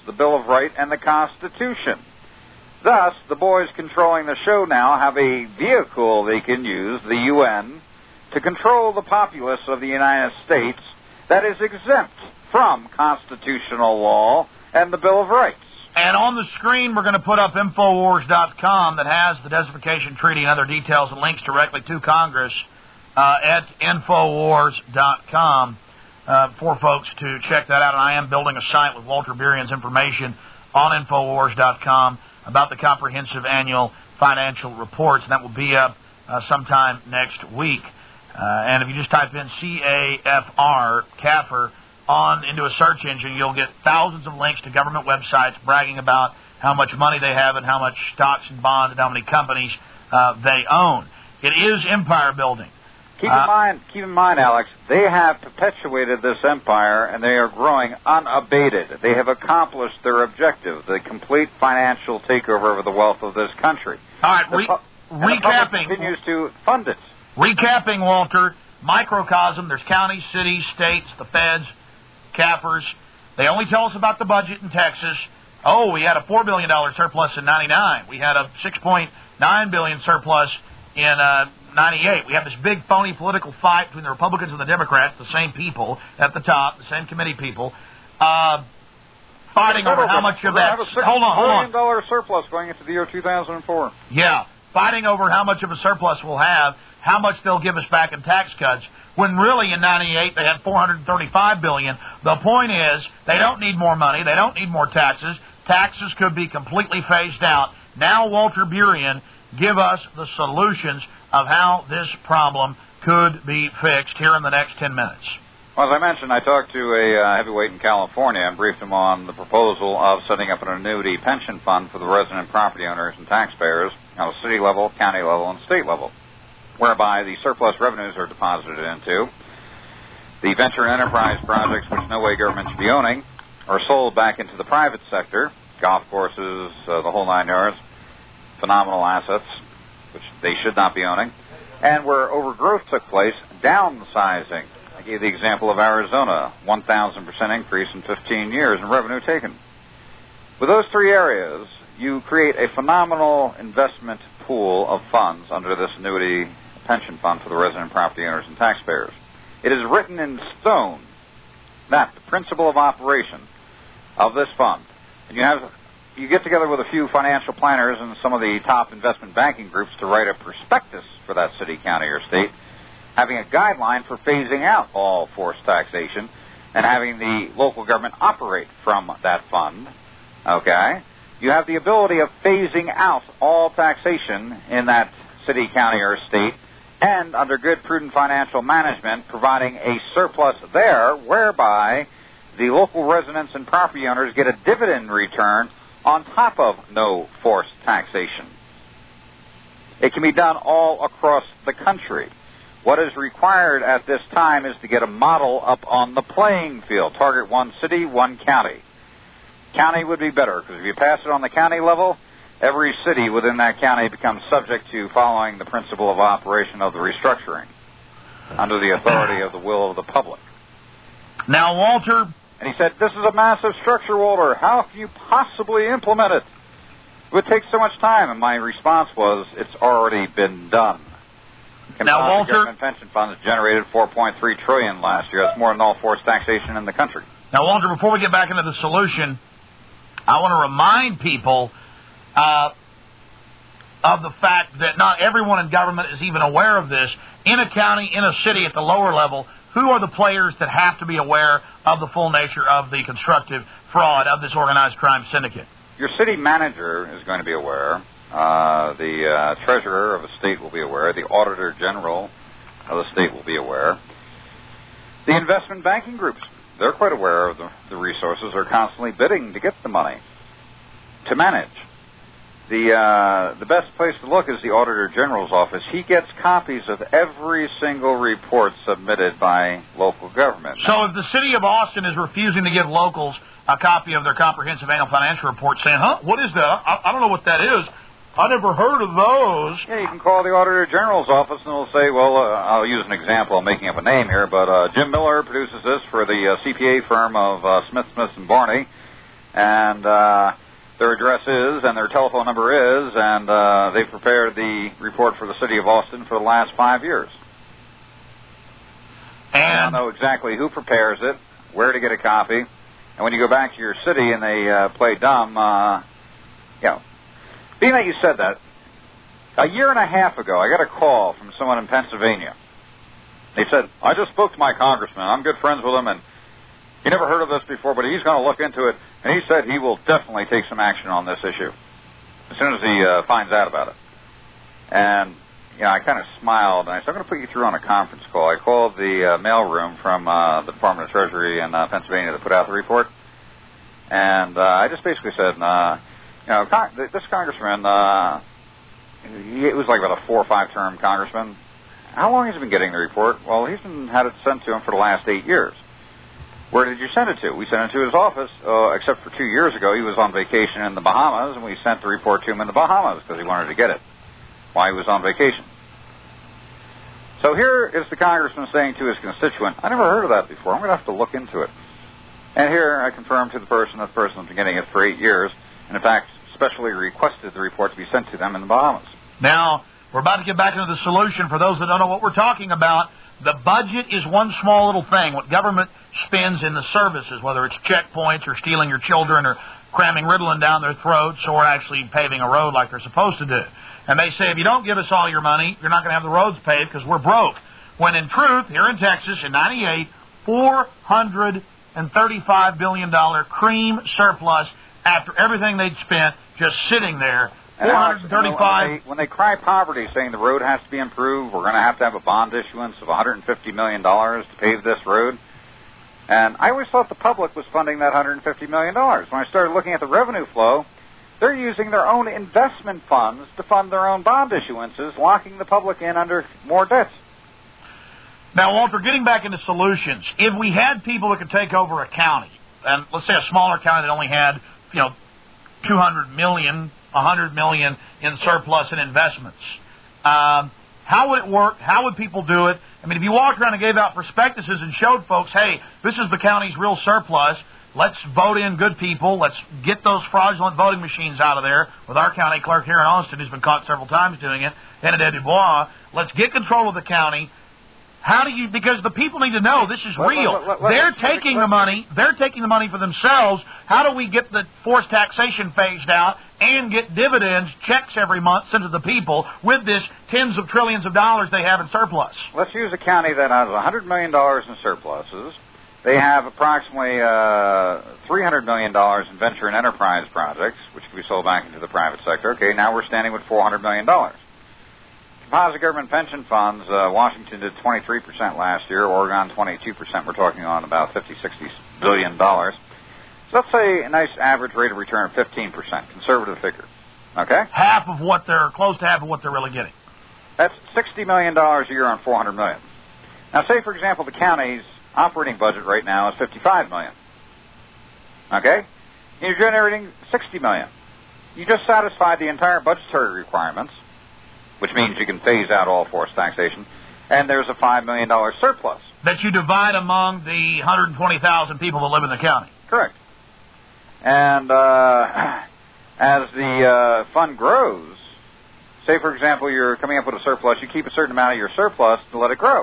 the Bill of Rights, and the Constitution. Thus, the boys controlling the show now have a vehicle they can use, the UN, to control the populace of the United States that is exempt from constitutional law and the Bill of Rights. And on the screen, we're going to put up Infowars.com that has the Desertification Treaty and other details and links directly to Congress at Infowars.com for folks to check that out. And I am building a site with Walter Burian's information on Infowars.com about the comprehensive annual financial reports, and that will be up sometime next week. And if you just type in CAFR, CAFR, into a search engine, you'll get thousands of links to government websites bragging about how much money they have and how much stocks and bonds and how many companies they own. It is empire building. Keep in mind, Alex, they have perpetuated this empire, and they are growing unabated. They have accomplished their objective, the complete financial takeover of the wealth of this country. All right, recapping. The public continues to fund it. Recapping, Walter, microcosm, there's counties, cities, states, the feds, CAFRs. They only tell us about the budget in Texas. Oh, we had a $4 billion surplus in 99. We had a $6.9 billion surplus in 98. We have this big phony political fight between the Republicans and the Democrats, the same people at the top, the same committee people, fighting over how much of that. Hold on. $1 billion surplus going into the year 2004. Yeah, fighting over how much of a surplus we'll have, how much they'll give us back in tax cuts, when really in 98 they had $435 billion. The point is, they don't need more money, they don't need more taxes. Taxes could be completely phased out. Now, Walter Burian, give us the solutions of how this problem could be fixed here in the next 10 minutes. Well, as I mentioned, I talked to a heavyweight in California and briefed him on the proposal of setting up an annuity pension fund for the resident property owners and taxpayers on a city level, county level, and state level, whereby the surplus revenues are deposited into. The venture and enterprise projects, which no way government should be owning, are sold back into the private sector, golf courses, the whole nine yards, phenomenal assets, which they should not be owning, and where overgrowth took place, downsizing. I gave the example of Arizona, 1,000% increase in 15 years in revenue taken. With those three areas, you create a phenomenal investment pool of funds under this annuity pension fund for the resident property owners and taxpayers. It is written in stone that the principle of operation of this fund, and you get together with a few financial planners and some of the top investment banking groups to write a prospectus for that city, county, or state, having a guideline for phasing out all forced taxation and having the local government operate from that fund. Okay? You have the ability of phasing out all taxation in that city, county, or state, and under good, prudent financial management, providing a surplus there whereby the local residents and property owners get a dividend return on top of no forced taxation. It can be done all across the country. What is required at this time is to get a model up on the playing field. Target one city, one county. County would be better, because if you pass it on the county level, every city within that county becomes subject to following the principle of operation of the restructuring under the authority of the will of the public. Now, Walter... And he said, this is a massive structure, Walter. How can you possibly implement it? It would take so much time. And my response was, it's already been done. Now, Walter... government pension funds generated $4.3 trillion last year. That's more than all forced taxation in the country. Now, Walter, before we get back into the solution, I want to remind people of the fact that not everyone in government is even aware of this. In a county, in a city at the lower level, who are the players that have to be aware of the full nature of the constructive fraud of this organized crime syndicate? Your city manager is going to be aware. The treasurer of a state will be aware. The auditor general of the state will be aware. The investment banking groups, they're quite aware of the resources. They're constantly bidding to get the money to manage. The best place to look is the Auditor General's office. He gets copies of every single report submitted by local government. So if the city of Austin is refusing to give locals a copy of their comprehensive annual financial report saying, what is that? I don't know what that is. I never heard of those. Yeah, you can call the Auditor General's office and they'll say, well, I'll use an example. I'm making up a name here, but Jim Miller produces this for the CPA firm of Smith, and Barney. and their address is, and their telephone number is, and they've prepared the report for the city of Austin for the last 5 years. And I don't know exactly who prepares it, where to get a copy, and when you go back to your city and they play dumb, being that you said that, a year and a half ago, I got a call from someone in Pennsylvania. They said, I just spoke to my congressman. I'm good friends with him, and he never heard of this before, but he's going to look into it, and he said he will definitely take some action on this issue as soon as he finds out about it. And, I kind of smiled, and I said, I'm going to put you through on a conference call. I called the mailroom from the Department of Treasury in Pennsylvania that put out the report, and I just basically said, this congressman, he was like about a 4 or 5 term congressman. How long has he been getting the report? Well, he's had it sent to him for the last 8 years. Where did you send it to? We sent it to his office, except for 2 years ago. He was on vacation in the Bahamas, and we sent the report to him in the Bahamas because he wanted to get it while he was on vacation. So here is the congressman saying to his constituent, I never heard of that before. I'm going to have to look into it. And here I confirm to the person that the person has been getting it for 8 years, and in fact specially requested the report to be sent to them in the Bahamas. Now, we're about to get back into the solution. For those that don't know what we're talking about, the budget is one small little thing. What government spends in the services, whether it's checkpoints or stealing your children or cramming Ritalin down their throats or actually paving a road like they're supposed to do. And they say, if you don't give us all your money, you're not going to have the roads paved because we're broke. When in truth, here in Texas in 98, $435 billion cream surplus after everything they'd spent just sitting there. 435. When they cry poverty, saying the road has to be improved, we're going to have a bond issuance of $150 million to pave this road. And I always thought the public was funding that $150 million. When I started looking at the revenue flow, they're using their own investment funds to fund their own bond issuances, locking the public in under more debts. Now, Walter, getting back into solutions, if we had people that could take over a county, and let's say a smaller county that only had, 200 million, 100 million in surplus and investments, how would it work? How would people do it? I mean, if you walked around and gave out prospectuses and showed folks, hey, this is the county's real surplus, let's vote in good people, let's get those fraudulent voting machines out of there, with our county clerk here in Austin who's been caught several times doing it, Bernadette Dubois, let's get control of the county. How do you, because the people need to know this is real. They're taking the money for themselves. How do we get the forced taxation phased out and get dividends, checks every month sent to the people with this tens of trillions of dollars they have in surplus? Let's use a county that has $100 million in surpluses. They have approximately $300 million in venture and enterprise projects, which can be sold back into the private sector. Okay, now we're standing with $400 million. Composite government pension funds, Washington did 23% last year, Oregon 22%. We're talking on about $50, $60 billion. So let's say a nice average rate of return of 15%, conservative figure. Okay? Close to half of what they're really getting. That's $60 million a year on $400 million. Now, say, for example, the county's operating budget right now is $55 million. Okay? You're generating $60 million. You just satisfied the entire budgetary requirements, which means you can phase out all forced taxation, and there's a $5 million surplus. That you divide among the 120,000 people that live in the county. Correct. And as the fund grows, say, for example, you're coming up with a surplus, you keep a certain amount of your surplus to let it grow.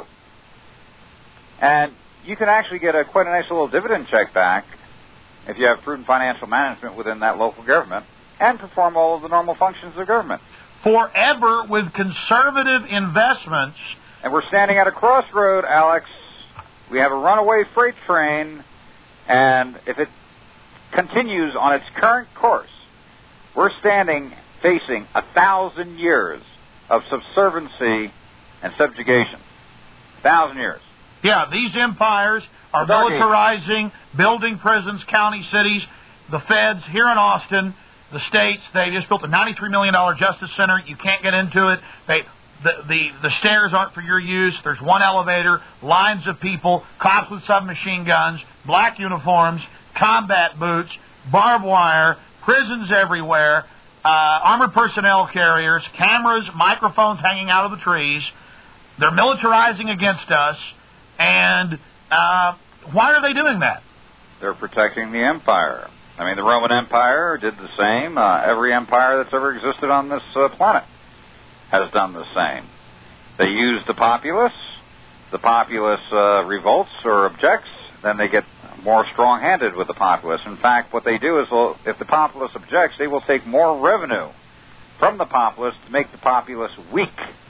And you can actually get quite a nice little dividend check back if you have prudent financial management within that local government and perform all of the normal functions of government. Forever with conservative investments. And we're standing at a crossroad, Alex. We have a runaway freight train, and if it continues on its current course, we're facing 1,000 years of subserviency and subjugation. 1,000 years. Yeah, these empires are militarizing, building prisons, county cities, the feds here in Austin, the states. They just built a $93 million justice center. You can't get into it. The stairs aren't for your use. There's one elevator, lines of people, cops with submachine guns, black uniforms, combat boots, barbed wire, prisons everywhere, armored personnel carriers, cameras, microphones hanging out of the trees. They're militarizing against us. And why are they doing that? They're protecting the empire. I mean, the Roman Empire did the same. Every empire that's ever existed on this planet has done the same. They use the populace. The populace revolts or objects. Then they get more strong-handed with the populace. In fact, what they do is, if the populace objects, they will take more revenue from the populace to make the populace weak,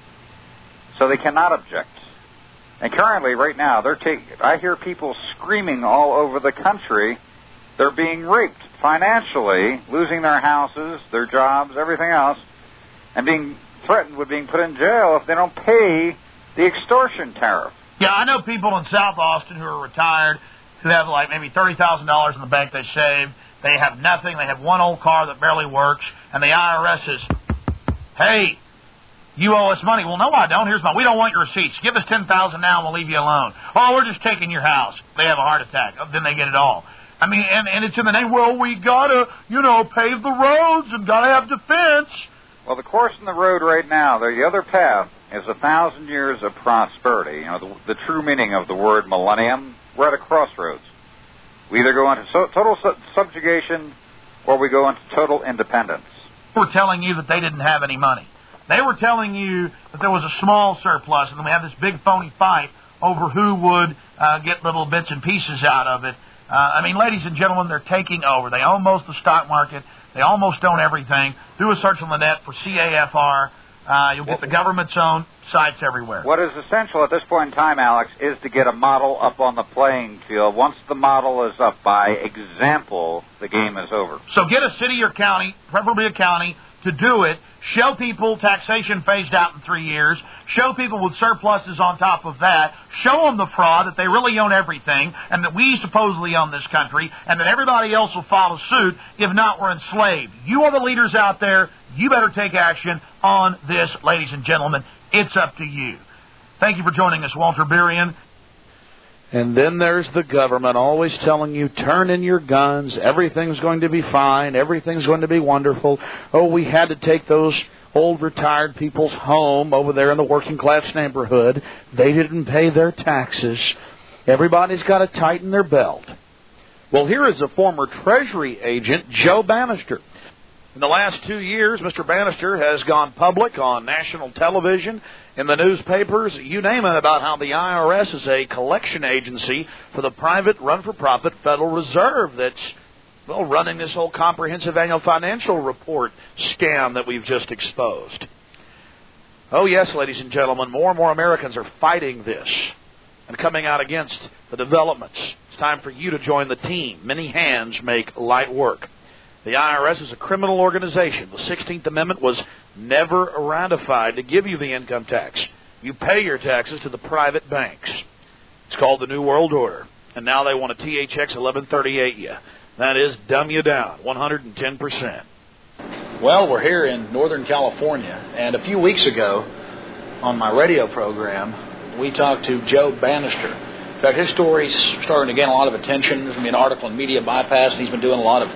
so they cannot object. And currently, right now, I hear people screaming all over the country. They're being raped financially, losing their houses, their jobs, everything else, and being threatened with being put in jail if they don't pay the extortion tariff. Yeah, I know people in South Austin who are retired who have like maybe $30,000 in the bank they saved. They have nothing. They have one old car that barely works, and the IRS says, "Hey, you owe us money." "Well, no, I don't. We don't want your receipts. Give us $10,000 now, and we'll leave you alone." "Oh, we're just taking your house." They have a heart attack. Then they get it all. I mean, and it's in the name, well, we gotta, pave the roads and gotta have defense. Well, the course in the road right now, the other path is 1,000 years of prosperity. The true meaning of the word millennium. We're at a crossroads. We either go into total subjugation or we go into total independence. They were telling you that they didn't have any money. They were telling you that there was a small surplus, and then we have this big phony fight over who would get little bits and pieces out of it. Ladies and gentlemen, they're taking over. They own most of the stock market. They almost own everything. Do a search on the net for CAFR. You'll get the government's own sites everywhere. What is essential at this point in time, Alex, is to get a model up on the playing field. Once the model is up, by example, the game is over. So get a city or county, preferably a county, to do it. Show people taxation phased out in 3 years. Show people with surpluses on top of that. Show them the fraud, that they really own everything, and that we supposedly own this country, and that everybody else will follow suit. If not, we're enslaved. You are the leaders out there. You better take action on this, ladies and gentlemen. It's up to you. Thank you for joining us, Walter Berian. And then there's the government always telling you, turn in your guns, everything's going to be fine, everything's going to be wonderful. Oh, we had to take those old retired people's home over there in the working class neighborhood. They didn't pay their taxes. Everybody's got to tighten their belt. Well, here is a former Treasury agent, Joe Bannister. In the last 2 years, Mr. Bannister has gone public on national television, in the newspapers, you name it, about how the IRS is a collection agency for the private run-for-profit Federal Reserve that's, running this whole comprehensive annual financial report scam that we've just exposed. Oh, yes, ladies and gentlemen, more and more Americans are fighting this and coming out against the developments. It's time for you to join the team. Many hands make light work. The IRS is a criminal organization. The 16th Amendment was never ratified to give you the income tax. You pay your taxes to the private banks. It's called the New World Order. And now they want to THX 1138 you. That is, dumb you down 110%. Well, we're here in Northern California. And a few weeks ago, on my radio program, we talked to Joe Bannister. In fact, his story's starting to gain a lot of attention. There's going to be an article in Media Bypass, and he's been doing a lot of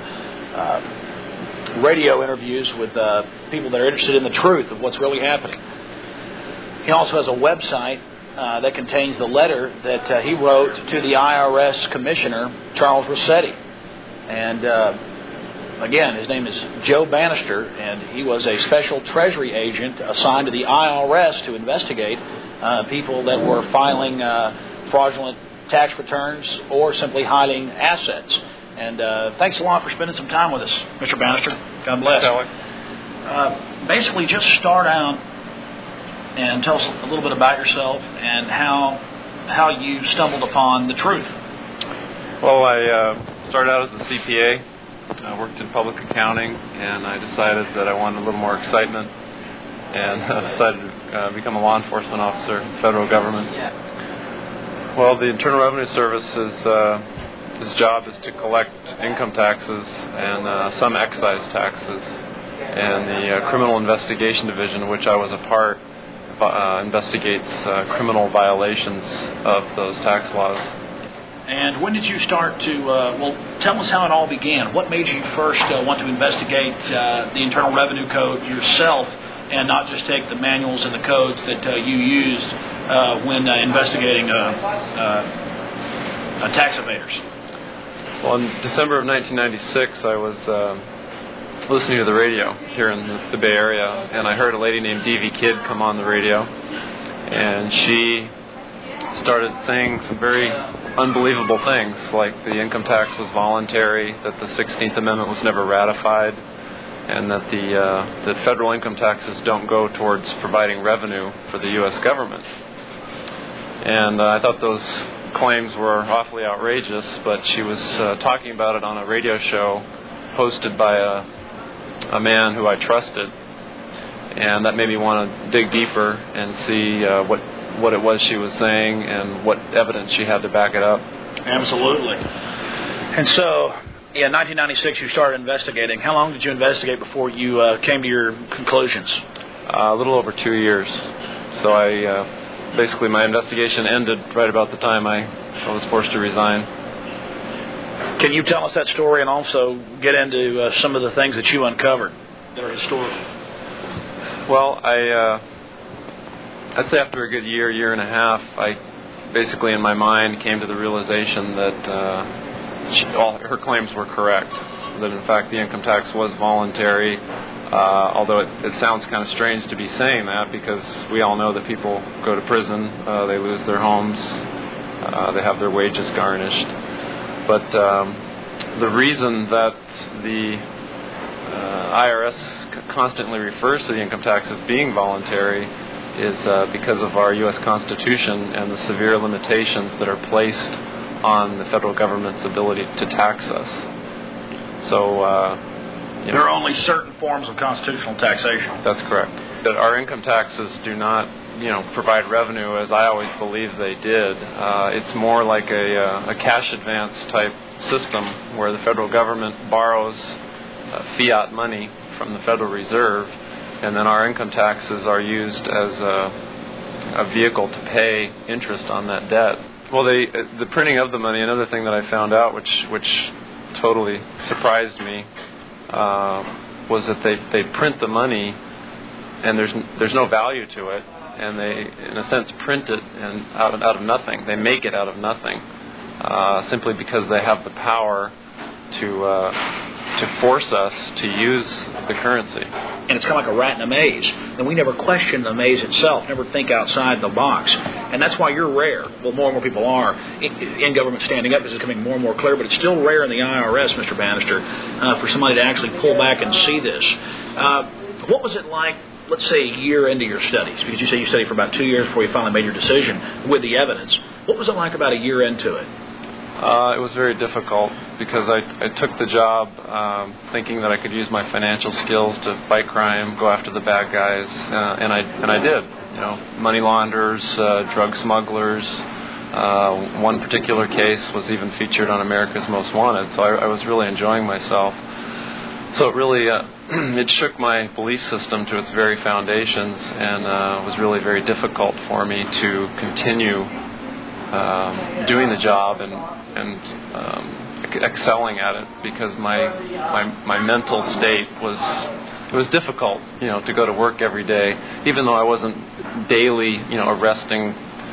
radio interviews with people that are interested in the truth of what's really happening. He also has a website that contains the letter that he wrote to the IRS Commissioner, Charles Rossetti. And again, his name is Joe Bannister, and he was a special Treasury agent assigned to the IRS to investigate people that were filing fraudulent tax returns or simply hiding assets. And thanks a lot for spending some time with us, Mr. Bannister. God bless. Basically, just start out and tell us a little bit about yourself and how you stumbled upon the truth. Well, I started out as a CPA. I worked in public accounting, and I decided that I wanted a little more excitement, and decided to become a law enforcement officer in the federal government. Well, the Internal Revenue Service is... His job is to collect income taxes and some excise taxes. And the Criminal Investigation Division, of which I was a part, investigates criminal violations of those tax laws. And when did you start to, tell us how it all began. What made you first want to investigate the Internal Revenue Code yourself and not just take the manuals and the codes that you used when investigating tax evaders? Well, in December of 1996, I was listening to the radio here in the Bay Area, and I heard a lady named D.V. Kidd come on the radio, and she started saying some very unbelievable things, like the income tax was voluntary, that the 16th Amendment was never ratified, and that the federal income taxes don't go towards providing revenue for the U.S. government. And I thought those claims were awfully outrageous, but she was talking about it on a radio show hosted by a man who I trusted, and that made me want to dig deeper and see what it was she was saying and what evidence she had to back it up. Absolutely. And so, in 1996, you started investigating. How long did you investigate before you came to your conclusions? A little over 2 years. So basically my investigation ended right about the time I was forced to resign. Can you tell us that story and also get into some of the things that you uncovered that are historical? Well, I'd say after a good year and a half, I basically in my mind came to the realization that all her claims were correct, that in fact the income tax was voluntary, although it sounds kind of strange to be saying that, because we all know that people go to prison, they lose their homes, they have their wages garnished. But the reason that the IRS constantly refers to the income tax as being voluntary is because of our U.S. Constitution and the severe limitations that are placed on the federal government's ability to tax us. So there are only certain forms of constitutional taxation. That's correct. That our income taxes do not, provide revenue as I always believed they did. It's more like a cash advance type system where the federal government borrows fiat money from the Federal Reserve, and then our income taxes are used as a vehicle to pay interest on that debt. Well, the printing of the money, another thing that I found out, which totally surprised me, was that they print the money and there's no value to it, and they, in a sense, print it and out of nothing. They make it out of nothing, simply because they have the power to force us to use the currency. And it's kind of like a rat in a maze. And we never question the maze itself, never think outside the box. And that's why you're rare. Well, more and more people are in government standing up. This is becoming more and more clear, but it's still rare in the IRS, Mr. Bannister, for somebody to actually pull back and see this. What was it like, let's say, a year into your studies? Because you say you studied for about 2 years before you finally made your decision with the evidence. What was it like about a year into it? It was very difficult because I took the job thinking that I could use my financial skills to fight crime, go after the bad guys, and I did. Money launderers, drug smugglers. One particular case was even featured on America's Most Wanted, so I was really enjoying myself. So it really it shook my belief system to its very foundations, and was really very difficult for me to continue doing the job and excelling at it, because my mental state was difficult, to go to work every day, even though I wasn't daily, arresting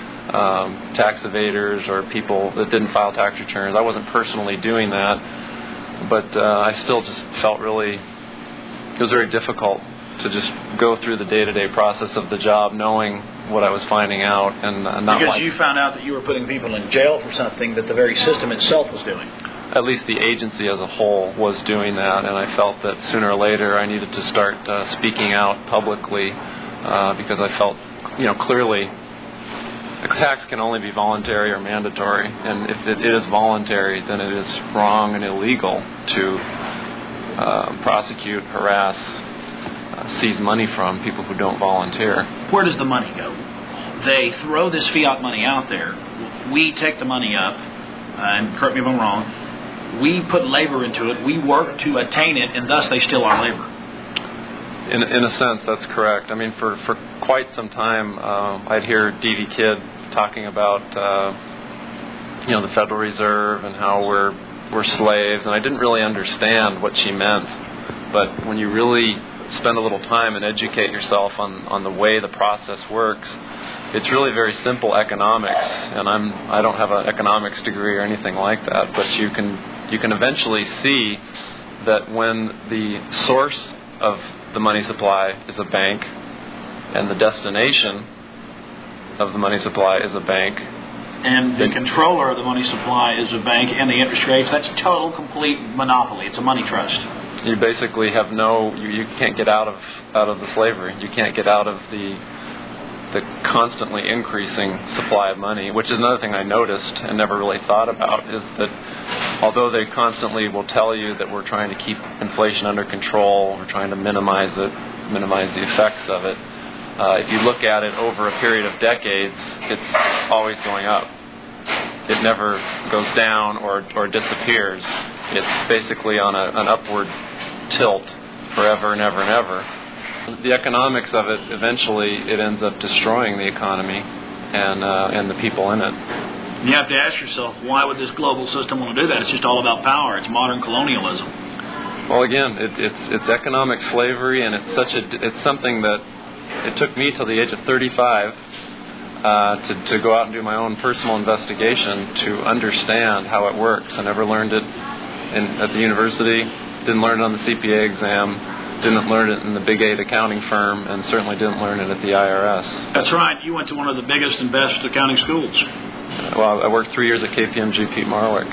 tax evaders or people that didn't file tax returns. I wasn't personally doing that, but I still just felt it was very difficult to just go through the day-to-day process of the job, knowing what I was finding out, and not because you found out that you were putting people in jail for something that the very system itself was doing. At least the agency as a whole was doing that, and I felt that sooner or later I needed to start speaking out publicly, because I felt, clearly the tax can only be voluntary or mandatory, and if it is voluntary, then it is wrong and illegal to prosecute, harass, seize money from people who don't volunteer. Where does the money go? They throw this fiat money out there. We take the money up, and correct me if I'm wrong, we put labor into it, we work to attain it, and thus they steal our labor. In a sense, that's correct. I mean, for quite some time, I'd hear D.V. Kidd talking about, the Federal Reserve and how we're slaves, and I didn't really understand what she meant. But when you really spend a little time and educate yourself on the way the process works, it's really very simple economics. And I don't have an economics degree or anything like that, but you can you can eventually see that when the source of the money supply is a bank and the destination of the money supply is a bank, and the controller of the money supply is a bank, and the interest rates, that's total, complete monopoly. It's a money trust. You basically have you can't get out of the slavery. You can't get out of the constantly increasing supply of money, which is another thing I noticed and never really thought about, is that although they constantly will tell you that we're trying to keep inflation under control, we're trying to minimize the effects of it, if you look at it over a period of decades, it's always going up. It never goes down or disappears. It's basically on an upward tilt forever and ever and ever. The economics of it, eventually, it ends up destroying the economy and the people in it. You have to ask yourself, why would this global system want to do that? It's just all about power. It's modern colonialism. Well, again, it's economic slavery, and it's something that it took me till the age of 35 to go out and do my own personal investigation to understand how it works. I never learned it at the university, didn't learn it on the CPA exam, didn't learn it in the Big 8 accounting firm, and certainly didn't learn it at the IRS. That's right. You went to one of the biggest and best accounting schools. Well, I worked 3 years at KPMG Pete Marwick,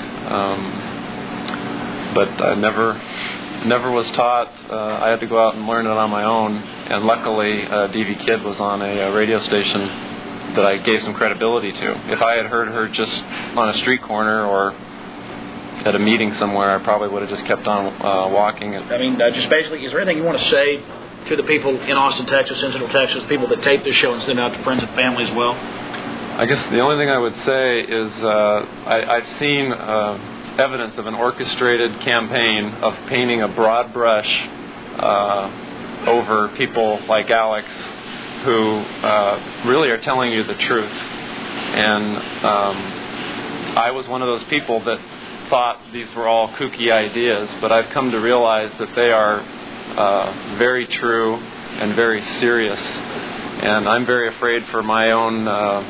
but I never was taught. I had to go out and learn it on my own, and luckily D.V. Kidd was on a radio station that I gave some credibility to. If I had heard her just on a street corner or at a meeting somewhere, I probably would have just kept on walking. I mean, just basically, is there anything you want to say to the people in Austin, Texas, Central Texas, people that tape this show and send it out to friends and family as well? I guess the only thing I would say is I've seen evidence of an orchestrated campaign of painting a broad brush over people like Alex who really are telling you the truth. And I was one of those people that thought these were all kooky ideas, but I've come to realize that they are very true and very serious. And I'm very afraid for my own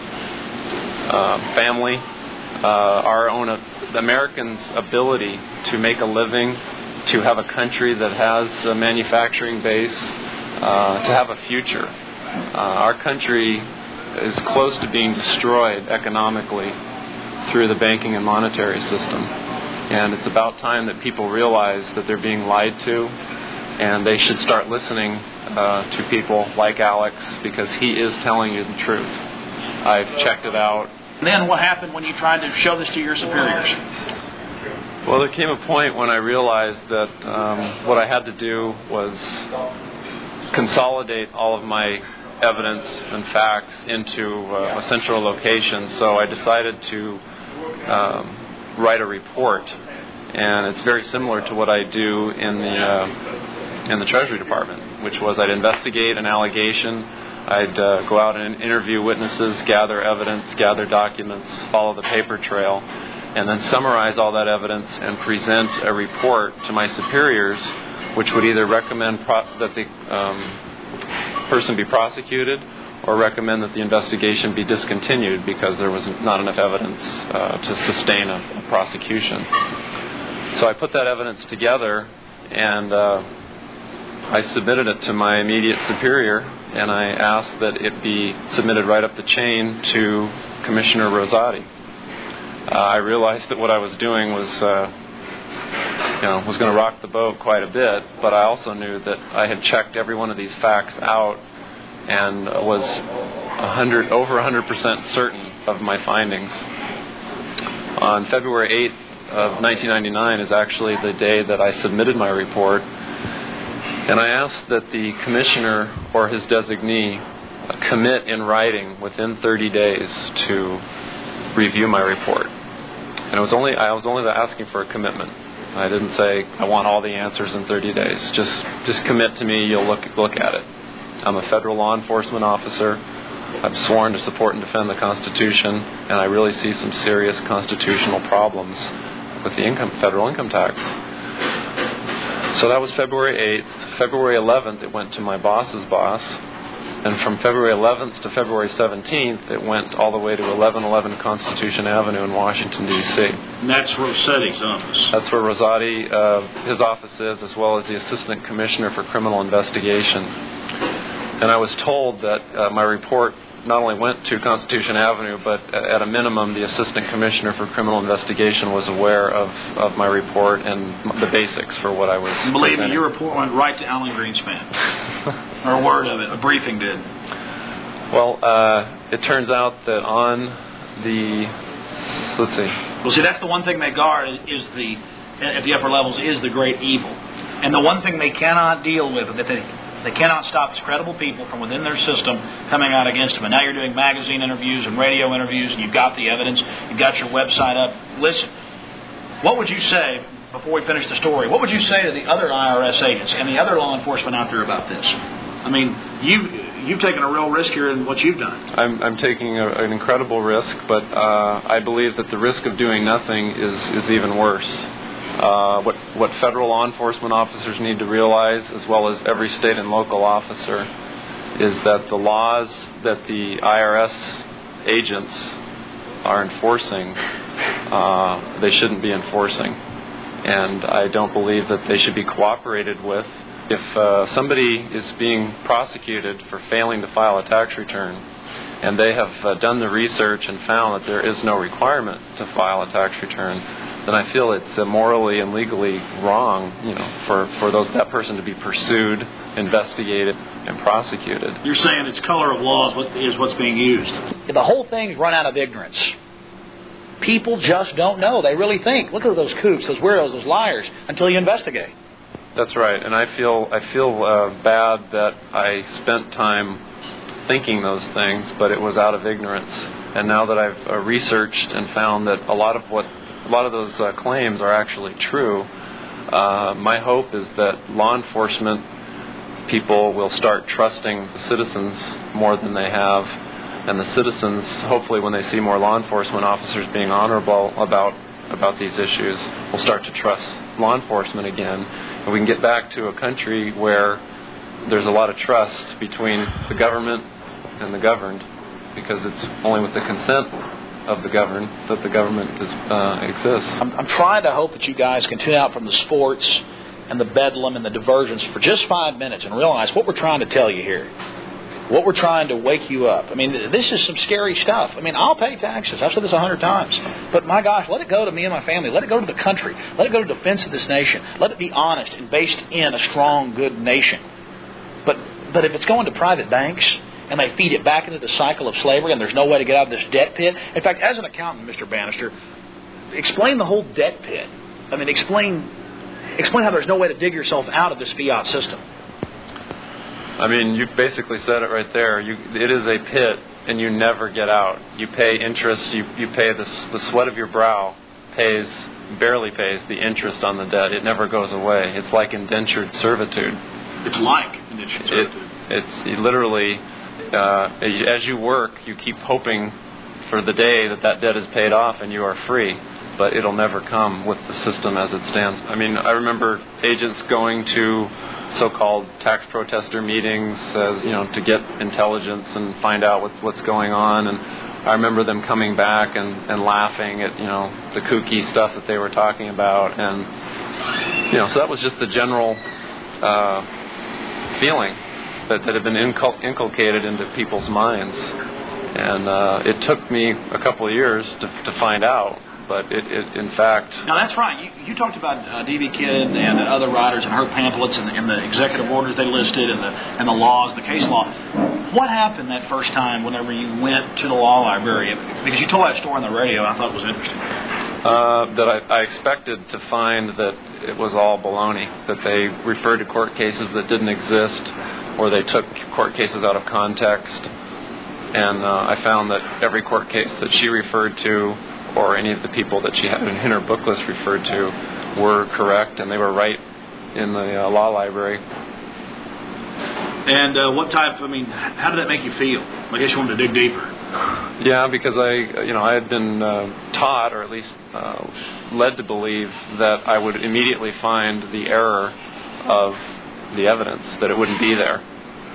family, the Americans' ability to make a living, to have a country that has a manufacturing base, to have a future. Our country is close to being destroyed economically through the banking and monetary system. And it's about time that people realize that they're being lied to, and they should start listening to people like Alex, because he is telling you the truth. I've checked it out. And then what happened when you tried to show this to your superiors? Well, there came a point when I realized that what I had to do was consolidate all of my evidence and facts into a central location. So I decided to write a report, and it's very similar to what I do in the Treasury Department, which was I'd investigate an allegation, I'd go out and interview witnesses, gather evidence, gather documents, follow the paper trail, and then summarize all that evidence and present a report to my superiors, which would either recommend that the person be prosecuted or recommend that the investigation be discontinued because there was not enough evidence to sustain a prosecution. So I put that evidence together, and I submitted it to my immediate superior, and I asked that it be submitted right up the chain to Commissioner Rosati. I realized that what I was doing was going to rock the boat quite a bit, but I also knew that I had checked every one of these facts out and was over 100% certain of my findings. On February 8th of 1999 is actually the day that I submitted my report, and I asked that the commissioner or his designee commit in writing within 30 days to review my report. And I was only asking for a commitment. I didn't say I want all the answers in 30 days. Just commit to me. You'll look at it. I'm a federal law enforcement officer. I'm sworn to support and defend the Constitution, and I really see some serious constitutional problems with the federal income tax. So that was February 8th. February 11th, it went to my boss's boss, And from February 11th to February 17th, it went all the way to 1111 Constitution Avenue in Washington, D.C. And that's Rossetti's office. That's where Rossetti, his office is, as well as the Assistant Commissioner for Criminal Investigation. And I was told that my report not only went to Constitution Avenue, but at a minimum, the Assistant Commissioner for Criminal Investigation was aware of my report and the basics for what I was Believe presenting. me, your report went right to Alan Greenspan. Or a word of it. A briefing did. Well, it turns out that on the... Let's see. Well, see, that's the one thing they guard is at the upper levels is the great evil. And the one thing they cannot deal with, that they cannot stop, is credible people from within their system coming out against them. And now you're doing magazine interviews and radio interviews, and you've got the evidence, you've got your website up. Listen, what would you say, before we finish the story, what would you say to the other IRS agents and the other law enforcement out there about this? I mean, you've taken a real risk here in what you've done. I'm taking an incredible risk, but I believe that the risk of doing nothing is even worse. What federal law enforcement officers need to realize, as well as every state and local officer, is that the laws that the IRS agents are enforcing, they shouldn't be enforcing. And I don't believe that they should be cooperated with. If somebody is being prosecuted for failing to file a tax return, and they have done the research and found that there is no requirement to file a tax return, then I feel it's morally and legally wrong, for that person to be pursued, investigated, and prosecuted. You're saying it's color of law is what's being used. The whole thing's run out of ignorance. People just don't know. They really think, look at those kooks, those weirdos, those liars, until you investigate. That's right, and I feel bad that I spent time thinking those things, but it was out of ignorance. And now that I've researched and found that a lot of those claims are actually true, my hope is that law enforcement people will start trusting the citizens more than they have, and the citizens, hopefully when they see more law enforcement officers being honorable about these issues, will start to trust law enforcement again, and we can get back to a country where there's a lot of trust between the government and the governed, because it's only with the consent of the governed that the government exists. I'm trying to hope that you guys can tune out from the sports and the bedlam and the diversions for just 5 minutes and realize what we're trying to tell you here. What we're trying to wake you up. I mean, this is some scary stuff. I mean, I'll pay taxes. I've said this 100 times. But my gosh, let it go to me and my family. Let it go to the country. Let it go to defense of this nation. Let it be honest and based in a strong, good nation. But if it's going to private banks and they feed it back into the cycle of slavery and there's no way to get out of this debt pit. In fact, as an accountant, Mr. Bannister, explain the whole debt pit. I mean, explain how there's no way to dig yourself out of this fiat system. I mean, you basically said it right there. It is a pit, and you never get out. You pay interest. You pay the sweat of your brow barely pays the interest on the debt. It never goes away. It's like indentured servitude. It's like indentured servitude. It's literally, as you work, you keep hoping for the day that debt is paid off and you are free. But it'll never come with the system as it stands. I mean, I remember agents going to so-called tax protester meetings, to get intelligence and find out what's going on. And I remember them coming back and laughing at the kooky stuff that they were talking about. And so that was just the general feeling that had been inculcated into people's minds. And it took me a couple of years to find out. But it in fact... Now, that's right. You talked about D.B. Kidd and the other writers and her pamphlets and the executive orders they listed and the laws, the case law. What happened that first time whenever you went to the law library? Because you told that story on the radio, I thought it was interesting. That I expected to find that it was all baloney, that they referred to court cases that didn't exist, or they took court cases out of context. And I found that every court case that she referred to, or any of the people that she had in her book list referred to, were correct, and they were right in the law library. And how did that make you feel? I guess you wanted to dig deeper. Yeah, because I had been taught, or at least led to believe, that I would immediately find the error of the evidence, that it wouldn't be there.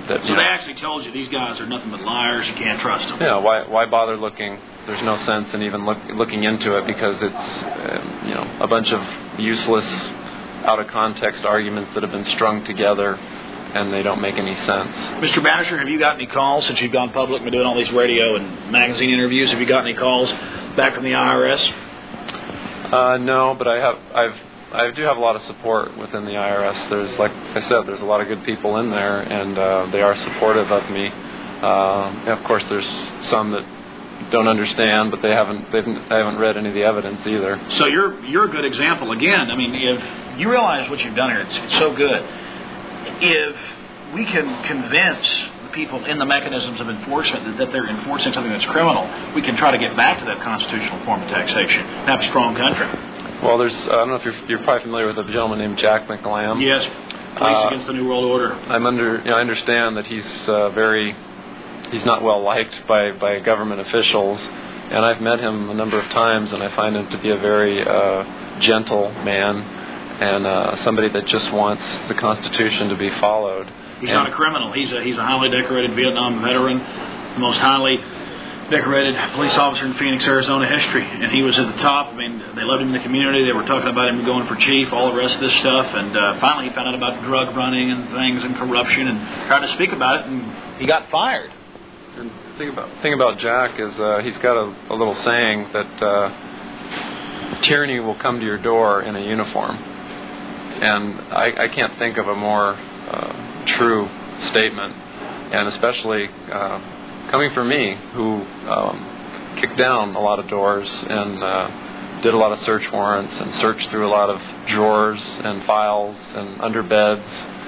So they actually told you these guys are nothing but liars. You can't trust them. Yeah. Why bother looking? There's no sense in even looking into it because it's a bunch of useless, out of context arguments that have been strung together, and they don't make any sense. Mr. Bannister, have you got any calls since you've gone public and been doing all these radio and magazine interviews? Have you got any calls back from the IRS? No, but I do have a lot of support within the IRS. There's, like I said, there's a lot of good people in there, and they are supportive of me. Of course, there's some that don't understand, but I haven't read any of the evidence either. So you're a good example. Again, I mean, if you realize what you've done here, it's so good. If we can convince the people in the mechanisms of enforcement that they're enforcing something that's criminal, we can try to get back to that constitutional form of taxation and have a strong country. Well, I don't know if you're probably familiar with a gentleman named Jack McLam. Yes, Police Against the New World Order. I understand that he's not well liked by government officials, and I've met him a number of times, and I find him to be a very gentle man and somebody that just wants the Constitution to be followed. He's not a criminal. He's a highly decorated Vietnam veteran, the most highly decorated police officer in Phoenix, Arizona history, and he was at the top. I mean, they loved him in the community. They were talking about him going for chief, all the rest of this stuff, and finally he found out about drug running and things and corruption and tried to speak about it, and he got fired. And the thing about Jack is he's got a little saying that tyranny will come to your door in a uniform, and I can't think of a more true statement, and especially coming from me, who kicked down a lot of doors and did a lot of search warrants and searched through a lot of drawers and files and under beds,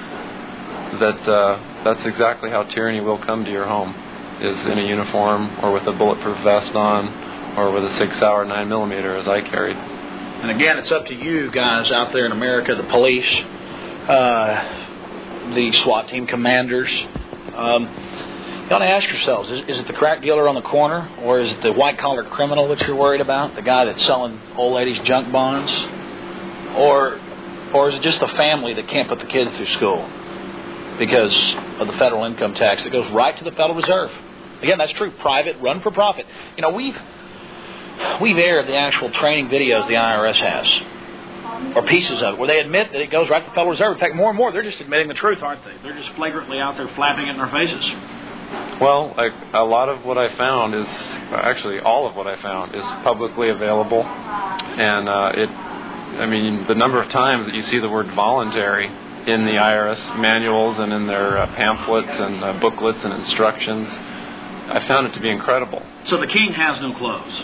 that's exactly how tyranny will come to your home, is in a uniform or with a bulletproof vest on or with a 6-hour 9mm as I carried. And again, it's up to you guys out there in America, the police, the SWAT team commanders. You got to ask yourselves, is it the crack dealer on the corner, or is it the white-collar criminal that you're worried about, the guy that's selling old ladies junk bonds? Or is it just the family that can't put the kids through school because of the federal income tax that goes right to the Federal Reserve? Again, that's true. Private, run for profit. We've aired the actual training videos the IRS has, or pieces of it, where they admit that it goes right to the Federal Reserve. In fact, more and more, they're just admitting the truth, aren't they? They're just flagrantly out there flapping it in our faces. Well, a lot of what I found is, actually all of what I found is publicly available, and the number of times that you see the word voluntary in the IRS manuals and in their pamphlets and booklets and instructions, I found it to be incredible. So the king has no clothes.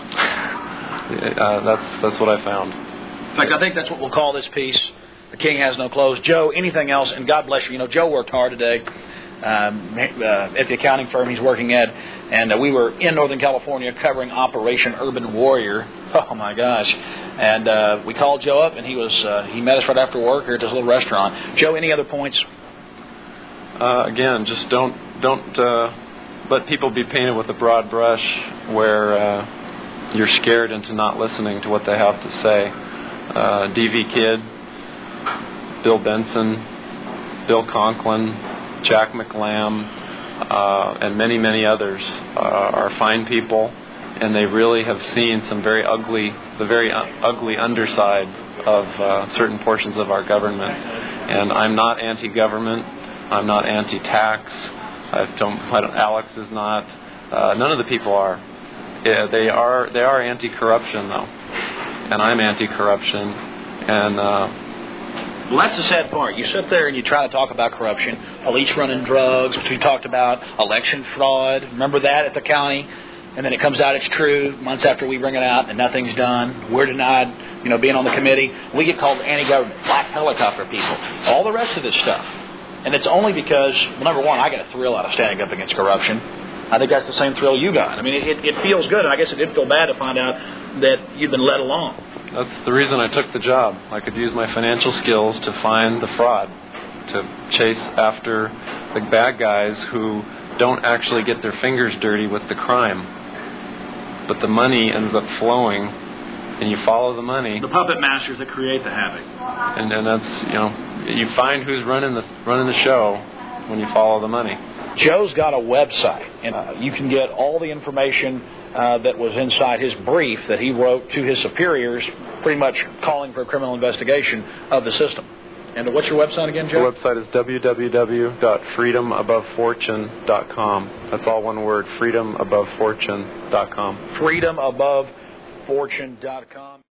That's what I found. In fact, I think that's what we'll call this piece. The king has no clothes. Joe, anything else? And God bless you. Joe worked hard today at the accounting firm he's working at, and we were in Northern California covering Operation Urban Warrior. Oh my gosh! And we called Joe up, and he met us right after work here at this little restaurant. Joe, any other points? Again, just don't let people be painted with a broad brush where you're scared into not listening to what they have to say. D.V. Kidd, Bill Benson, Bill Conklin, Jack McLam, and many, many others are fine people, and they really have seen the very ugly underside of certain portions of our government. And I'm not anti-government. I'm not anti-tax. Alex is not. None of the people are. Yeah, they are anti-corruption, though, and I'm anti-corruption, and. Well, that's the sad part. You sit there and you try to talk about corruption, police running drugs, which we talked about, election fraud. Remember that at the county? And then it comes out it's true months after we bring it out and nothing's done. We're denied, being on the committee. We get called anti-government, black helicopter people, all the rest of this stuff. And it's only because, well, number one, I get a thrill out of standing up against corruption. I think that's the same thrill you got. I mean, it feels good, and I guess it did feel bad to find out that you've been led along. That's the reason I took the job. I could use my financial skills to find the fraud, to chase after the bad guys who don't actually get their fingers dirty with the crime. But the money ends up flowing, and you follow the money. The puppet masters that create the havoc. And that's, you find who's running the show when you follow the money. Joe's got a website, and you can get all the information that was inside his brief that he wrote to his superiors, pretty much calling for a criminal investigation of the system. And what's your website again, Joe? The website is www.freedomabovefortune.com. That's all one word, freedomabovefortune.com. freedomabovefortune.com.